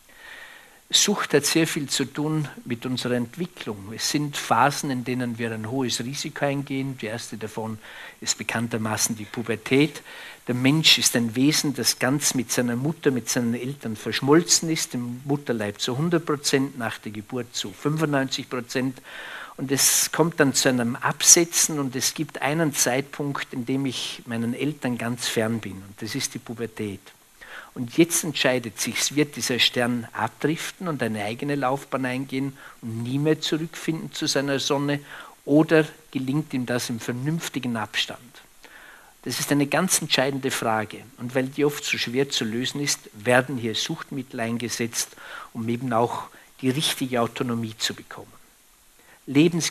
Sucht hat sehr viel zu tun mit unserer Entwicklung. Es sind Phasen, in denen wir ein hohes Risiko eingehen. Die erste davon ist bekanntermaßen die Pubertät. Der Mensch ist ein Wesen, das ganz mit seiner Mutter, mit seinen Eltern verschmolzen ist, im Mutterleib zu hundert Prozent, nach der Geburt zu fünfundneunzig Prozent. Und es kommt dann zu einem Absetzen, und es gibt einen Zeitpunkt, in dem ich meinen Eltern ganz fern bin, und das ist die Pubertät. Und jetzt entscheidet sich, wird dieser Stern abdriften und eine eigene Laufbahn eingehen und nie mehr zurückfinden zu seiner Sonne, oder gelingt ihm das im vernünftigen Abstand? Das ist eine ganz entscheidende Frage. Und weil die oft so schwer zu lösen ist, werden hier Suchtmittel eingesetzt, um eben auch die richtige Autonomie zu bekommen.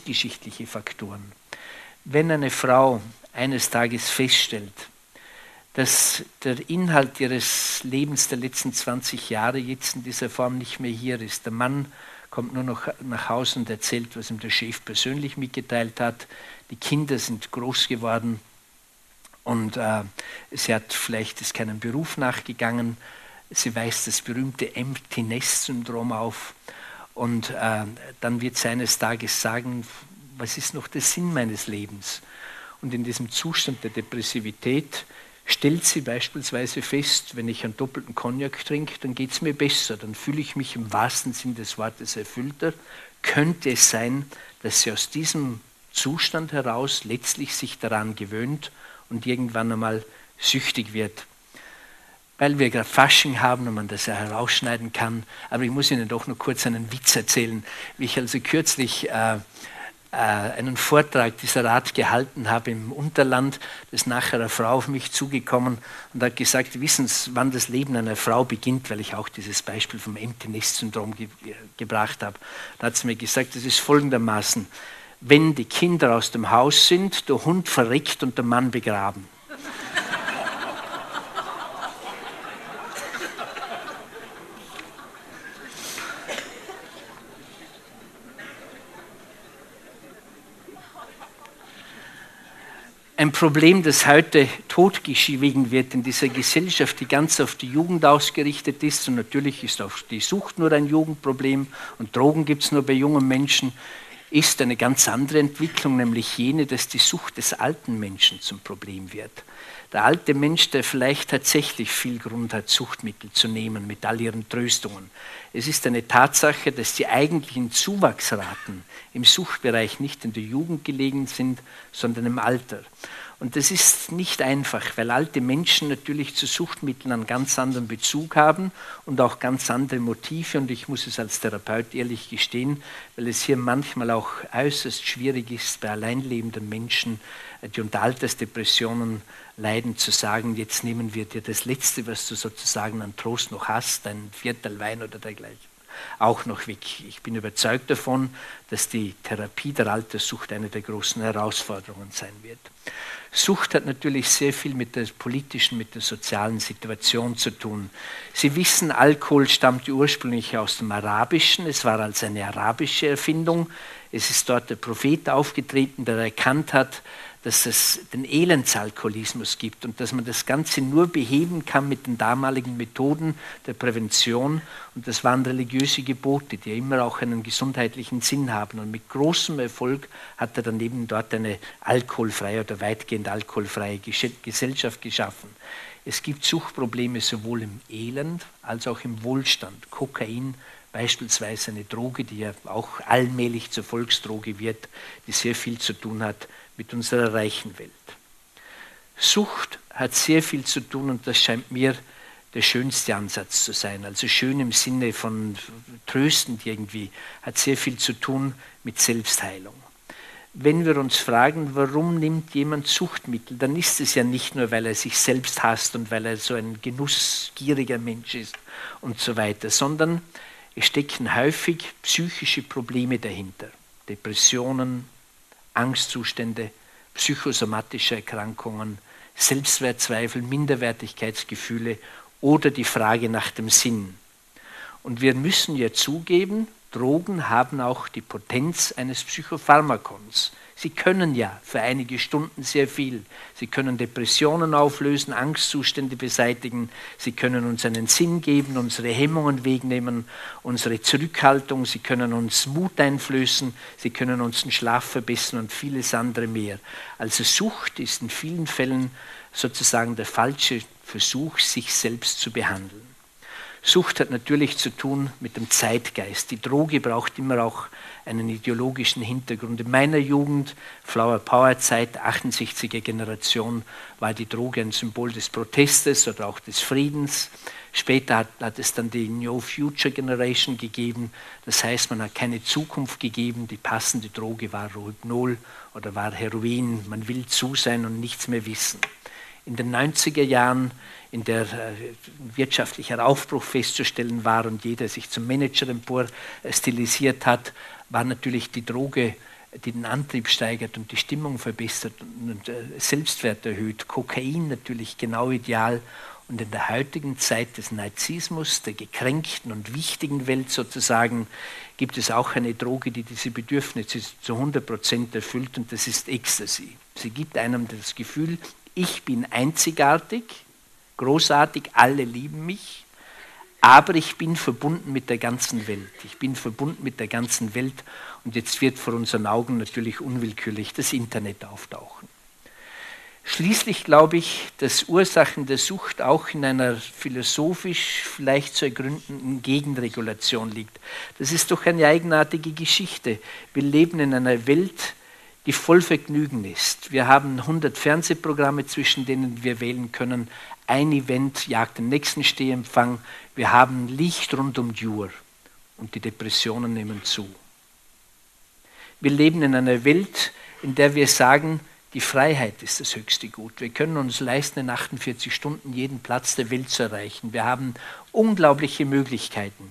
Lebensgeschichtliche Faktoren. Wenn eine Frau eines Tages feststellt, dass der Inhalt ihres Lebens der letzten zwanzig Jahre jetzt in dieser Form nicht mehr hier ist. Der Mann kommt nur noch nach Hause und erzählt, was ihm der Chef persönlich mitgeteilt hat. Die Kinder sind groß geworden und äh, sie hat vielleicht ist keinem Beruf nachgegangen. Sie weist das berühmte Empty Nest Syndrom auf und äh, dann wird sie eines Tages sagen, was ist noch der Sinn meines Lebens? Und in diesem Zustand der Depressivität stellt sie beispielsweise fest, wenn ich einen doppelten Cognac trinke, dann geht es mir besser, dann fühle ich mich im wahrsten Sinn des Wortes erfüllter. Könnte es sein, dass sie aus diesem Zustand heraus letztlich sich daran gewöhnt und irgendwann einmal süchtig wird? Weil wir gerade Fasching haben und man das ja herausschneiden kann, aber ich muss Ihnen doch noch kurz einen Witz erzählen, wie ich also kürzlich äh, einen Vortrag dieser Art gehalten habe im Unterland, da ist nachher eine Frau auf mich zugekommen und hat gesagt, wissen Sie, wann das Leben einer Frau beginnt, weil ich auch dieses Beispiel vom Empty Nest Syndrom ge gebracht habe. Da hat sie mir gesagt, das ist folgendermaßen, wenn die Kinder aus dem Haus sind, der Hund verreckt und der Mann begraben. Ein Problem, das heute totgeschwiegen wird in dieser Gesellschaft, die ganz auf die Jugend ausgerichtet ist. Und natürlich ist auch die Sucht nur ein Jugendproblem und Drogen gibt es nur bei jungen Menschen, ist eine ganz andere Entwicklung, nämlich jene, dass die Sucht des alten Menschen zum Problem wird. Der alte Mensch, der vielleicht tatsächlich viel Grund hat, Suchtmittel zu nehmen mit all ihren Tröstungen. Es ist eine Tatsache, dass die eigentlichen Zuwachsraten im Suchtbereich nicht in der Jugend gelegen sind, sondern im Alter. Und das ist nicht einfach, weil alte Menschen natürlich zu Suchtmitteln einen ganz anderen Bezug haben und auch ganz andere Motive. Und ich muss es als Therapeut ehrlich gestehen, weil es hier manchmal auch äußerst schwierig ist, bei alleinlebenden Menschen, die unter Altersdepressionen leiden, zu sagen, jetzt nehmen wir dir das Letzte, was du sozusagen an Trost noch hast, ein Viertel Wein oder dergleichen, auch noch weg. Ich bin überzeugt davon, dass die Therapie der Alterssucht eine der großen Herausforderungen sein wird. Sucht hat natürlich sehr viel mit der politischen, mit der sozialen Situation zu tun. Sie wissen, Alkohol stammt ursprünglich aus dem Arabischen. Es war als eine arabische Erfindung. Es ist dort der Prophet aufgetreten, der erkannt hat, dass es den Elendsalkoholismus gibt und dass man das Ganze nur beheben kann mit den damaligen Methoden der Prävention. Und das waren religiöse Gebote, die immer auch einen gesundheitlichen Sinn haben. Und mit großem Erfolg hat er dann eben dort eine alkoholfreie oder weitgehend alkoholfreie Gesellschaft geschaffen. Es gibt Suchtprobleme sowohl im Elend als auch im Wohlstand. Kokain beispielsweise eine Droge, die ja auch allmählich zur Volksdroge wird, die sehr viel zu tun hat mit unserer reichen Welt. Sucht hat sehr viel zu tun und das scheint mir der schönste Ansatz zu sein. Also schön im Sinne von tröstend irgendwie, hat sehr viel zu tun mit Selbstheilung. Wenn wir uns fragen, warum nimmt jemand Suchtmittel, dann ist es ja nicht nur, weil er sich selbst hasst und weil er so ein genussgieriger Mensch ist und so weiter, sondern es stecken häufig psychische Probleme dahinter. Depressionen, Angstzustände, psychosomatische Erkrankungen, Selbstwertzweifel, Minderwertigkeitsgefühle oder die Frage nach dem Sinn. Und wir müssen ja zugeben, Drogen haben auch die Potenz eines Psychopharmakons. Sie können ja für einige Stunden sehr viel. Sie können Depressionen auflösen, Angstzustände beseitigen. Sie können uns einen Sinn geben, unsere Hemmungen wegnehmen, unsere Zurückhaltung. Sie können uns Mut einflößen. Sie können uns den Schlaf verbessern und vieles andere mehr. Also Sucht ist in vielen Fällen sozusagen der falsche Versuch, sich selbst zu behandeln. Sucht hat natürlich zu tun mit dem Zeitgeist. Die Droge braucht immer auch einen ideologischen Hintergrund. In meiner Jugend, Flower Power Zeit, achtundsechziger Generation, war die Droge ein Symbol des Protestes oder auch des Friedens. Später hat, hat es dann die No Future Generation gegeben. Das heißt, man hat keine Zukunft gegeben. Die passende Droge war Rohypnol oder war Heroin. Man will zu sein und nichts mehr wissen. In den neunziger Jahren, in der äh, wirtschaftlicher Aufbruch festzustellen war und jeder sich zum Manager empor äh, stilisiert hat, war natürlich die Droge die den Antrieb steigert und die Stimmung verbessert und Selbstwert erhöht. Kokain natürlich genau ideal. Und in der heutigen Zeit des Narzissmus, der gekränkten und wichtigen Welt sozusagen, gibt es auch eine Droge, die diese Bedürfnisse zu hundert Prozent erfüllt, und das ist Ecstasy. Sie gibt einem das Gefühl, ich bin einzigartig, großartig, alle lieben mich, aber ich bin verbunden mit der ganzen Welt. Ich bin verbunden mit der ganzen Welt, und jetzt wird vor unseren Augen natürlich unwillkürlich das Internet auftauchen. Schließlich glaube ich, dass Ursachen der Sucht auch in einer philosophisch vielleicht zu ergründenden Gegenregulation liegt. Das ist doch eine eigenartige Geschichte. Wir leben in einer Welt, die voll Vergnügen ist. Wir haben hundert Fernsehprogramme, zwischen denen wir wählen können. Ein Event jagt den nächsten Stehempfang. Wir haben Licht rund um die Uhr, und die Depressionen nehmen zu. Wir leben in einer Welt, in der wir sagen, die Freiheit ist das höchste Gut. Wir können uns leisten, in achtundvierzig Stunden jeden Platz der Welt zu erreichen. Wir haben unglaubliche Möglichkeiten.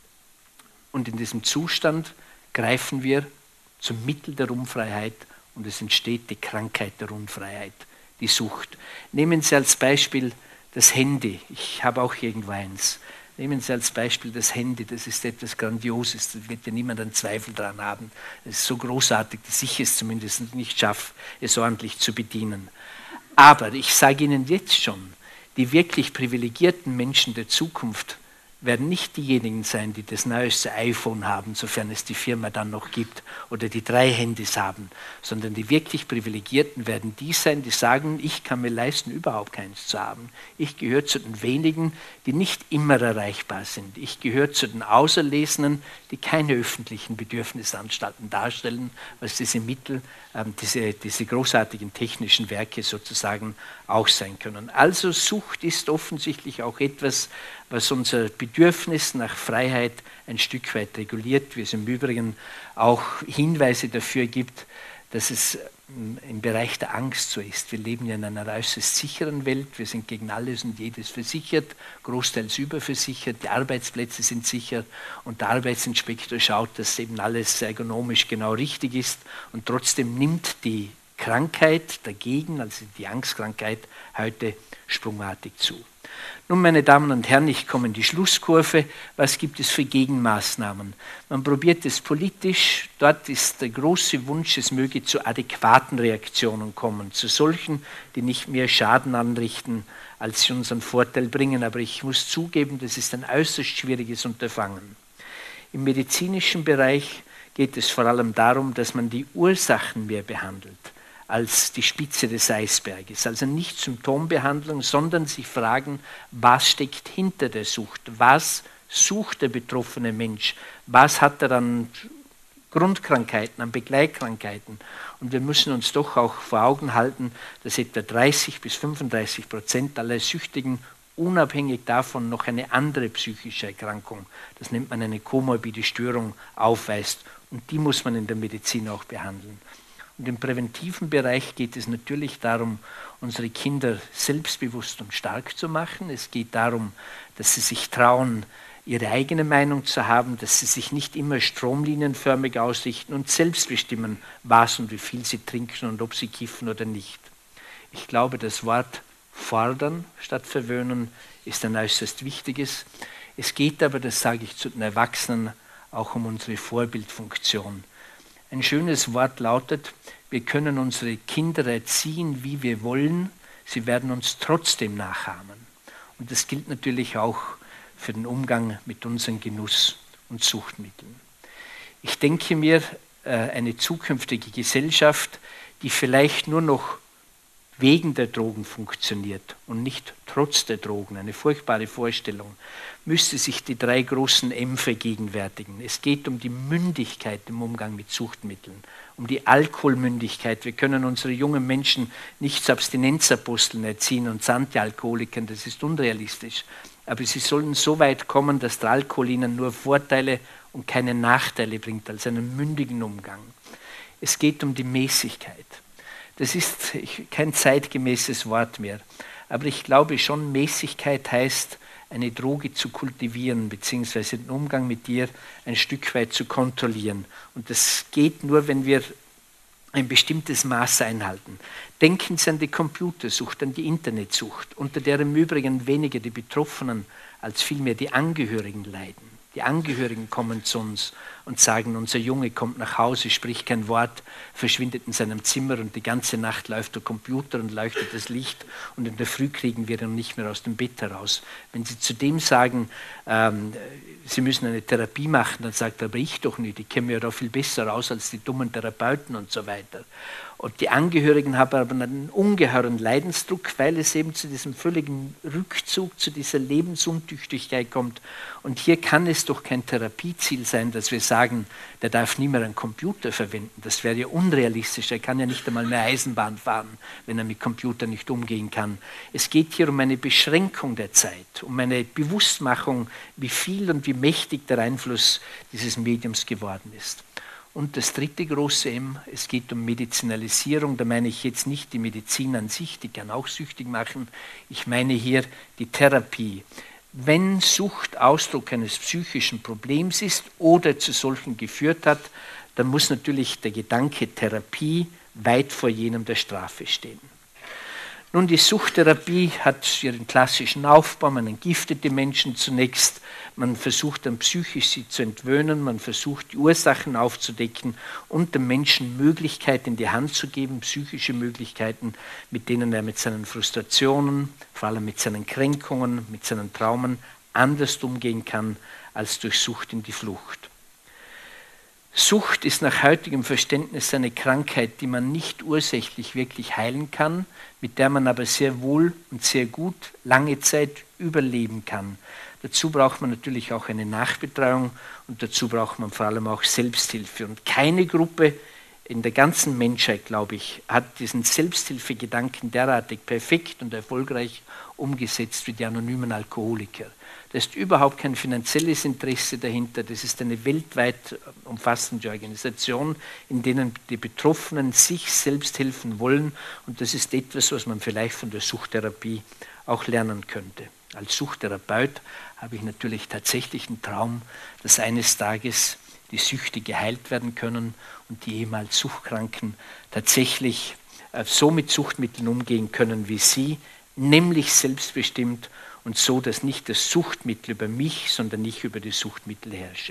Und in diesem Zustand greifen wir zum Mittel der Unfreiheit, und es entsteht die Krankheit der Unfreiheit, die Sucht. Nehmen Sie als Beispiel das Handy. Ich habe auch irgendwo eins. Nehmen Sie als Beispiel das Handy, das ist etwas Grandioses, da wird ja niemand einen Zweifel dran haben. Es ist so großartig, dass ich es zumindest nicht schaffe, es ordentlich zu bedienen. Aber ich sage Ihnen jetzt schon, die wirklich privilegierten Menschen der Zukunft werden nicht diejenigen sein, die das neueste iPhone haben, sofern es die Firma dann noch gibt, oder die drei Handys haben, sondern die wirklich Privilegierten werden die sein, die sagen, ich kann mir leisten, überhaupt keins zu haben. Ich gehöre zu den wenigen, die nicht immer erreichbar sind. Ich gehöre zu den Auserlesenen, die keine öffentlichen Bedürfnisanstalten darstellen, was diese Mittel, äh, diese, diese großartigen technischen Werke sozusagen auch sein können. Also Sucht ist offensichtlich auch etwas, was unser Bedürfnis nach Freiheit ein Stück weit reguliert, wie es im Übrigen auch Hinweise dafür gibt, dass es im Bereich der Angst so ist. Wir leben ja in einer äußerst sicheren Welt, wir sind gegen alles und jedes versichert, großteils überversichert, die Arbeitsplätze sind sicher, und der Arbeitsinspektor schaut, dass eben alles ergonomisch genau richtig ist, und trotzdem nimmt die Krankheit dagegen, also die Angstkrankheit, heute sprungartig zu. Nun, meine Damen und Herren, ich komme in die Schlusskurve. Was gibt es für Gegenmaßnahmen? Man probiert es politisch. Dort ist der große Wunsch, es möge zu adäquaten Reaktionen kommen, zu solchen, die nicht mehr Schaden anrichten, als sie unseren Vorteil bringen. Aber ich muss zugeben, das ist ein äußerst schwieriges Unterfangen. Im medizinischen Bereich geht es vor allem darum, dass man die Ursachen mehr behandelt als die Spitze des Eisberges. Also nicht Symptombehandlung, sondern sich fragen, was steckt hinter der Sucht? Was sucht der betroffene Mensch? Was hat er an Grundkrankheiten, an Begleitkrankheiten? Und wir müssen uns doch auch vor Augen halten, dass etwa dreißig bis fünfunddreißig Prozent aller Süchtigen unabhängig davon noch eine andere psychische Erkrankung, das nennt man eine komorbide Störung, aufweist. Und die muss man in der Medizin auch behandeln. Und im präventiven Bereich geht es natürlich darum, unsere Kinder selbstbewusst und stark zu machen. Es geht darum, dass sie sich trauen, ihre eigene Meinung zu haben, dass sie sich nicht immer stromlinienförmig ausrichten und selbst bestimmen, was und wie viel sie trinken und ob sie kiffen oder nicht. Ich glaube, das Wort fordern statt verwöhnen ist ein äußerst wichtiges. Es geht aber, das sage ich zu den Erwachsenen, auch um unsere Vorbildfunktion. Ein schönes Wort lautet, wir können unsere Kinder erziehen, wie wir wollen, sie werden uns trotzdem nachahmen. Und das gilt natürlich auch für den Umgang mit unseren Genuss- und Suchtmitteln. Ich denke mir, eine zukünftige Gesellschaft, die vielleicht nur noch wegen der Drogen funktioniert und nicht trotz der Drogen, eine furchtbare Vorstellung, müsste sich die drei großen M vergegenwärtigen. Es geht um die Mündigkeit im Umgang mit Suchtmitteln, um die Alkoholmündigkeit. Wir können unsere jungen Menschen nicht zu Abstinenzaposteln erziehen und zu Antialkoholikern, das ist unrealistisch. Aber sie sollen so weit kommen, dass der Alkohol ihnen nur Vorteile und keine Nachteile bringt, als einen mündigen Umgang. Es geht um die Mäßigkeit. Das ist kein zeitgemäßes Wort mehr. Aber ich glaube schon, Mäßigkeit heißt, eine Droge zu kultivieren, beziehungsweise den Umgang mit ihr ein Stück weit zu kontrollieren. Und das geht nur, wenn wir ein bestimmtes Maß einhalten. Denken Sie an die Computersucht, an die Internetsucht, unter der im Übrigen weniger die Betroffenen als vielmehr die Angehörigen leiden. Die Angehörigen kommen zu uns und sagen, unser Junge kommt nach Hause, spricht kein Wort, verschwindet in seinem Zimmer und die ganze Nacht läuft der Computer und leuchtet das Licht und in der Früh kriegen wir ihn nicht mehr aus dem Bett heraus. Wenn Sie zudem sagen, ähm, Sie müssen eine Therapie machen, dann sagt er, aber ich doch nicht, ich kenne mir ja da viel besser raus als die dummen Therapeuten und so weiter. Und die Angehörigen haben aber einen ungeheuren Leidensdruck, weil es eben zu diesem völligen Rückzug, zu dieser Lebensuntüchtigkeit kommt. Und hier kann es doch kein Therapieziel sein, dass wir sagen, der darf nie mehr einen Computer verwenden. Das wäre ja unrealistisch. Er kann ja nicht einmal mehr Eisenbahn fahren, wenn er mit Computer nicht umgehen kann. Es geht hier um eine Beschränkung der Zeit, um eine Bewusstmachung, wie viel und wie mächtig der Einfluss dieses Mediums geworden ist. Und das dritte große M, es geht um Medizinalisierung. Da meine ich jetzt nicht die Medizin an sich, die kann auch süchtig machen. Ich meine hier die Therapie. Wenn Sucht Ausdruck eines psychischen Problems ist oder zu solchen geführt hat, dann muss natürlich der Gedanke Therapie weit vor jenem der Strafe stehen. Nun, die Suchttherapie hat ihren klassischen Aufbau, man entgiftet die Menschen zunächst, man versucht dann psychisch sie zu entwöhnen, man versucht die Ursachen aufzudecken und dem Menschen Möglichkeiten in die Hand zu geben, psychische Möglichkeiten, mit denen er mit seinen Frustrationen, vor allem mit seinen Kränkungen, mit seinen Traumen anders umgehen kann als durch Sucht in die Flucht. Sucht ist nach heutigem Verständnis eine Krankheit, die man nicht ursächlich wirklich heilen kann, mit der man aber sehr wohl und sehr gut lange Zeit überleben kann. Dazu braucht man natürlich auch eine Nachbetreuung und dazu braucht man vor allem auch Selbsthilfe. Und keine Gruppe in der ganzen Menschheit, glaube ich, hat diesen Selbsthilfegedanken derartig perfekt und erfolgreich umgesetzt wie die anonymen Alkoholiker. Da ist überhaupt kein finanzielles Interesse dahinter. Das ist eine weltweit umfassende Organisation, in denen die Betroffenen sich selbst helfen wollen. Und das ist etwas, was man vielleicht von der Suchttherapie auch lernen könnte. Als Suchttherapeut habe ich natürlich tatsächlich einen Traum, dass eines Tages die Süchte geheilt werden können und die ehemals Suchtkranken tatsächlich so mit Suchtmitteln umgehen können wie Sie, nämlich selbstbestimmt und so, dass nicht das Suchtmittel über mich, sondern ich über die Suchtmittel herrsche.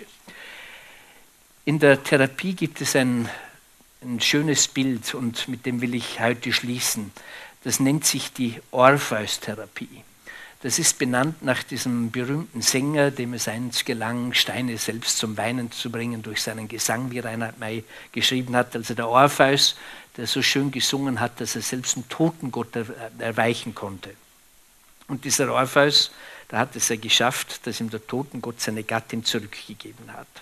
In der Therapie gibt es ein, ein schönes Bild und mit dem will ich heute schließen. Das nennt sich die Orpheus-Therapie. Das ist benannt nach diesem berühmten Sänger, dem es einst gelang, Steine selbst zum Weinen zu bringen durch seinen Gesang, wie Reinhard May geschrieben hat. Also der Orpheus, der so schön gesungen hat, dass er selbst einen Totengott er, erweichen konnte. Und dieser Orpheus, da hat es ja geschafft, dass ihm der Totengott seine Gattin zurückgegeben hat.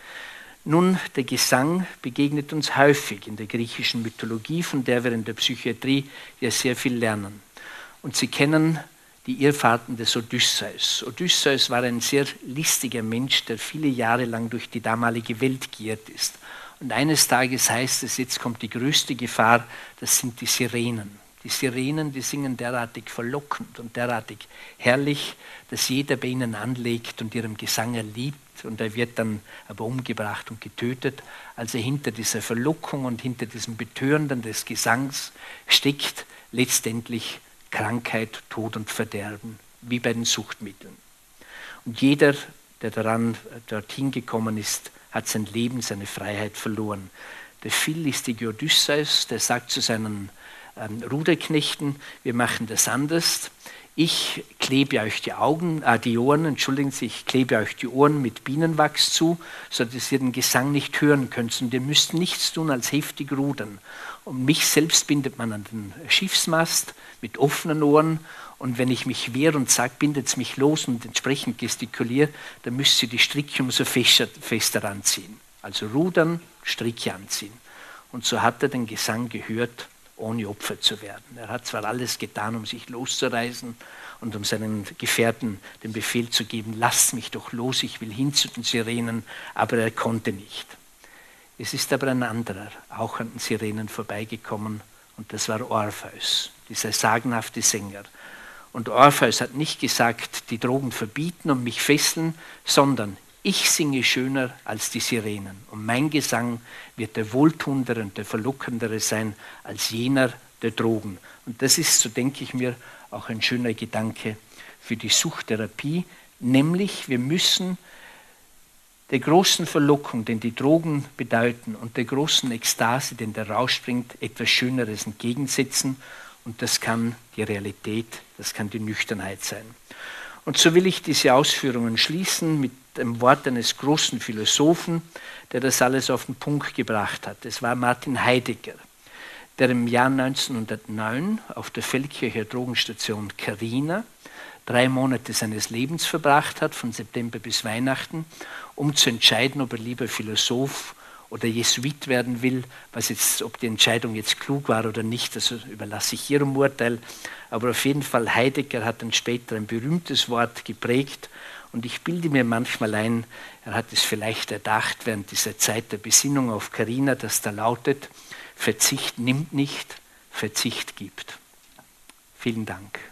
Nun, der Gesang begegnet uns häufig in der griechischen Mythologie, von der wir in der Psychiatrie ja sehr viel lernen. Und Sie kennen die Irrfahrten des Odysseus. Odysseus war ein sehr listiger Mensch, der viele Jahre lang durch die damalige Welt geirrt ist. Und eines Tages heißt es, jetzt kommt die größte Gefahr, das sind die Sirenen. Die Sirenen, die singen derartig verlockend und derartig herrlich, dass jeder bei ihnen anlegt und ihrem Gesang erliebt und er wird dann aber umgebracht und getötet. Also hinter dieser Verlockung und hinter diesem Betörenden des Gesangs steckt letztendlich Krankheit, Tod und Verderben, wie bei den Suchtmitteln. Und jeder, der daran dorthin gekommen ist, hat sein Leben, seine Freiheit verloren. Der viellistige Odysseus, der sagt zu seinen ähm, Ruderknechten, wir machen das anders. Ich klebe euch die Augen, äh, die Ohren, entschuldigen Sie, ich klebe euch die Ohren mit Bienenwachs zu, sodass ihr den Gesang nicht hören könnt. Und ihr müsst nichts tun als heftig rudern. Und mich selbst bindet man an den Schiffsmast mit offenen Ohren. Und wenn ich mich wehre und sage, bindet es mich los und entsprechend gestikuliere, dann müsst ihr die Stricke umso fester, fester anziehen. Also rudern, Stricke anziehen. Und so hat er den Gesang gehört, ohne Opfer zu werden. Er hat zwar alles getan, um sich loszureißen und um seinen Gefährten den Befehl zu geben, lasst mich doch los, ich will hin zu den Sirenen, aber er konnte nicht. Es ist aber ein anderer, auch an den Sirenen vorbeigekommen und das war Orpheus, dieser sagenhafte Sänger. Und Orpheus hat nicht gesagt, die Drogen verbieten und mich fesseln, sondern Ich singe schöner als die Sirenen und mein Gesang wird der wohltuendere und der verlockendere sein als jener der Drogen. Und das ist, so denke ich mir, auch ein schöner Gedanke für die Suchttherapie, nämlich wir müssen der großen Verlockung, den die Drogen bedeuten, und der großen Ekstase, den der Rausch bringt, etwas Schöneres entgegensetzen. Und das kann die Realität, das kann die Nüchternheit sein. Und so will ich diese Ausführungen schließen mit dem Wort eines großen Philosophen, der das alles auf den Punkt gebracht hat. Es war Martin Heidegger, der im Jahr neunzehnhundertneun auf der Feldkircher Drogenstation Carina drei Monate seines Lebens verbracht hat, von September bis Weihnachten, um zu entscheiden, ob er lieber Philosoph oder Jesuit werden will, was jetzt, ob die Entscheidung jetzt klug war oder nicht, das überlasse ich Ihrem Urteil. Aber auf jeden Fall, Heidegger hat dann später ein berühmtes Wort geprägt und ich bilde mir manchmal ein, er hat es vielleicht erdacht während dieser Zeit der Besinnung auf Carina, dass da lautet, Verzicht nimmt nicht, Verzicht gibt. Vielen Dank.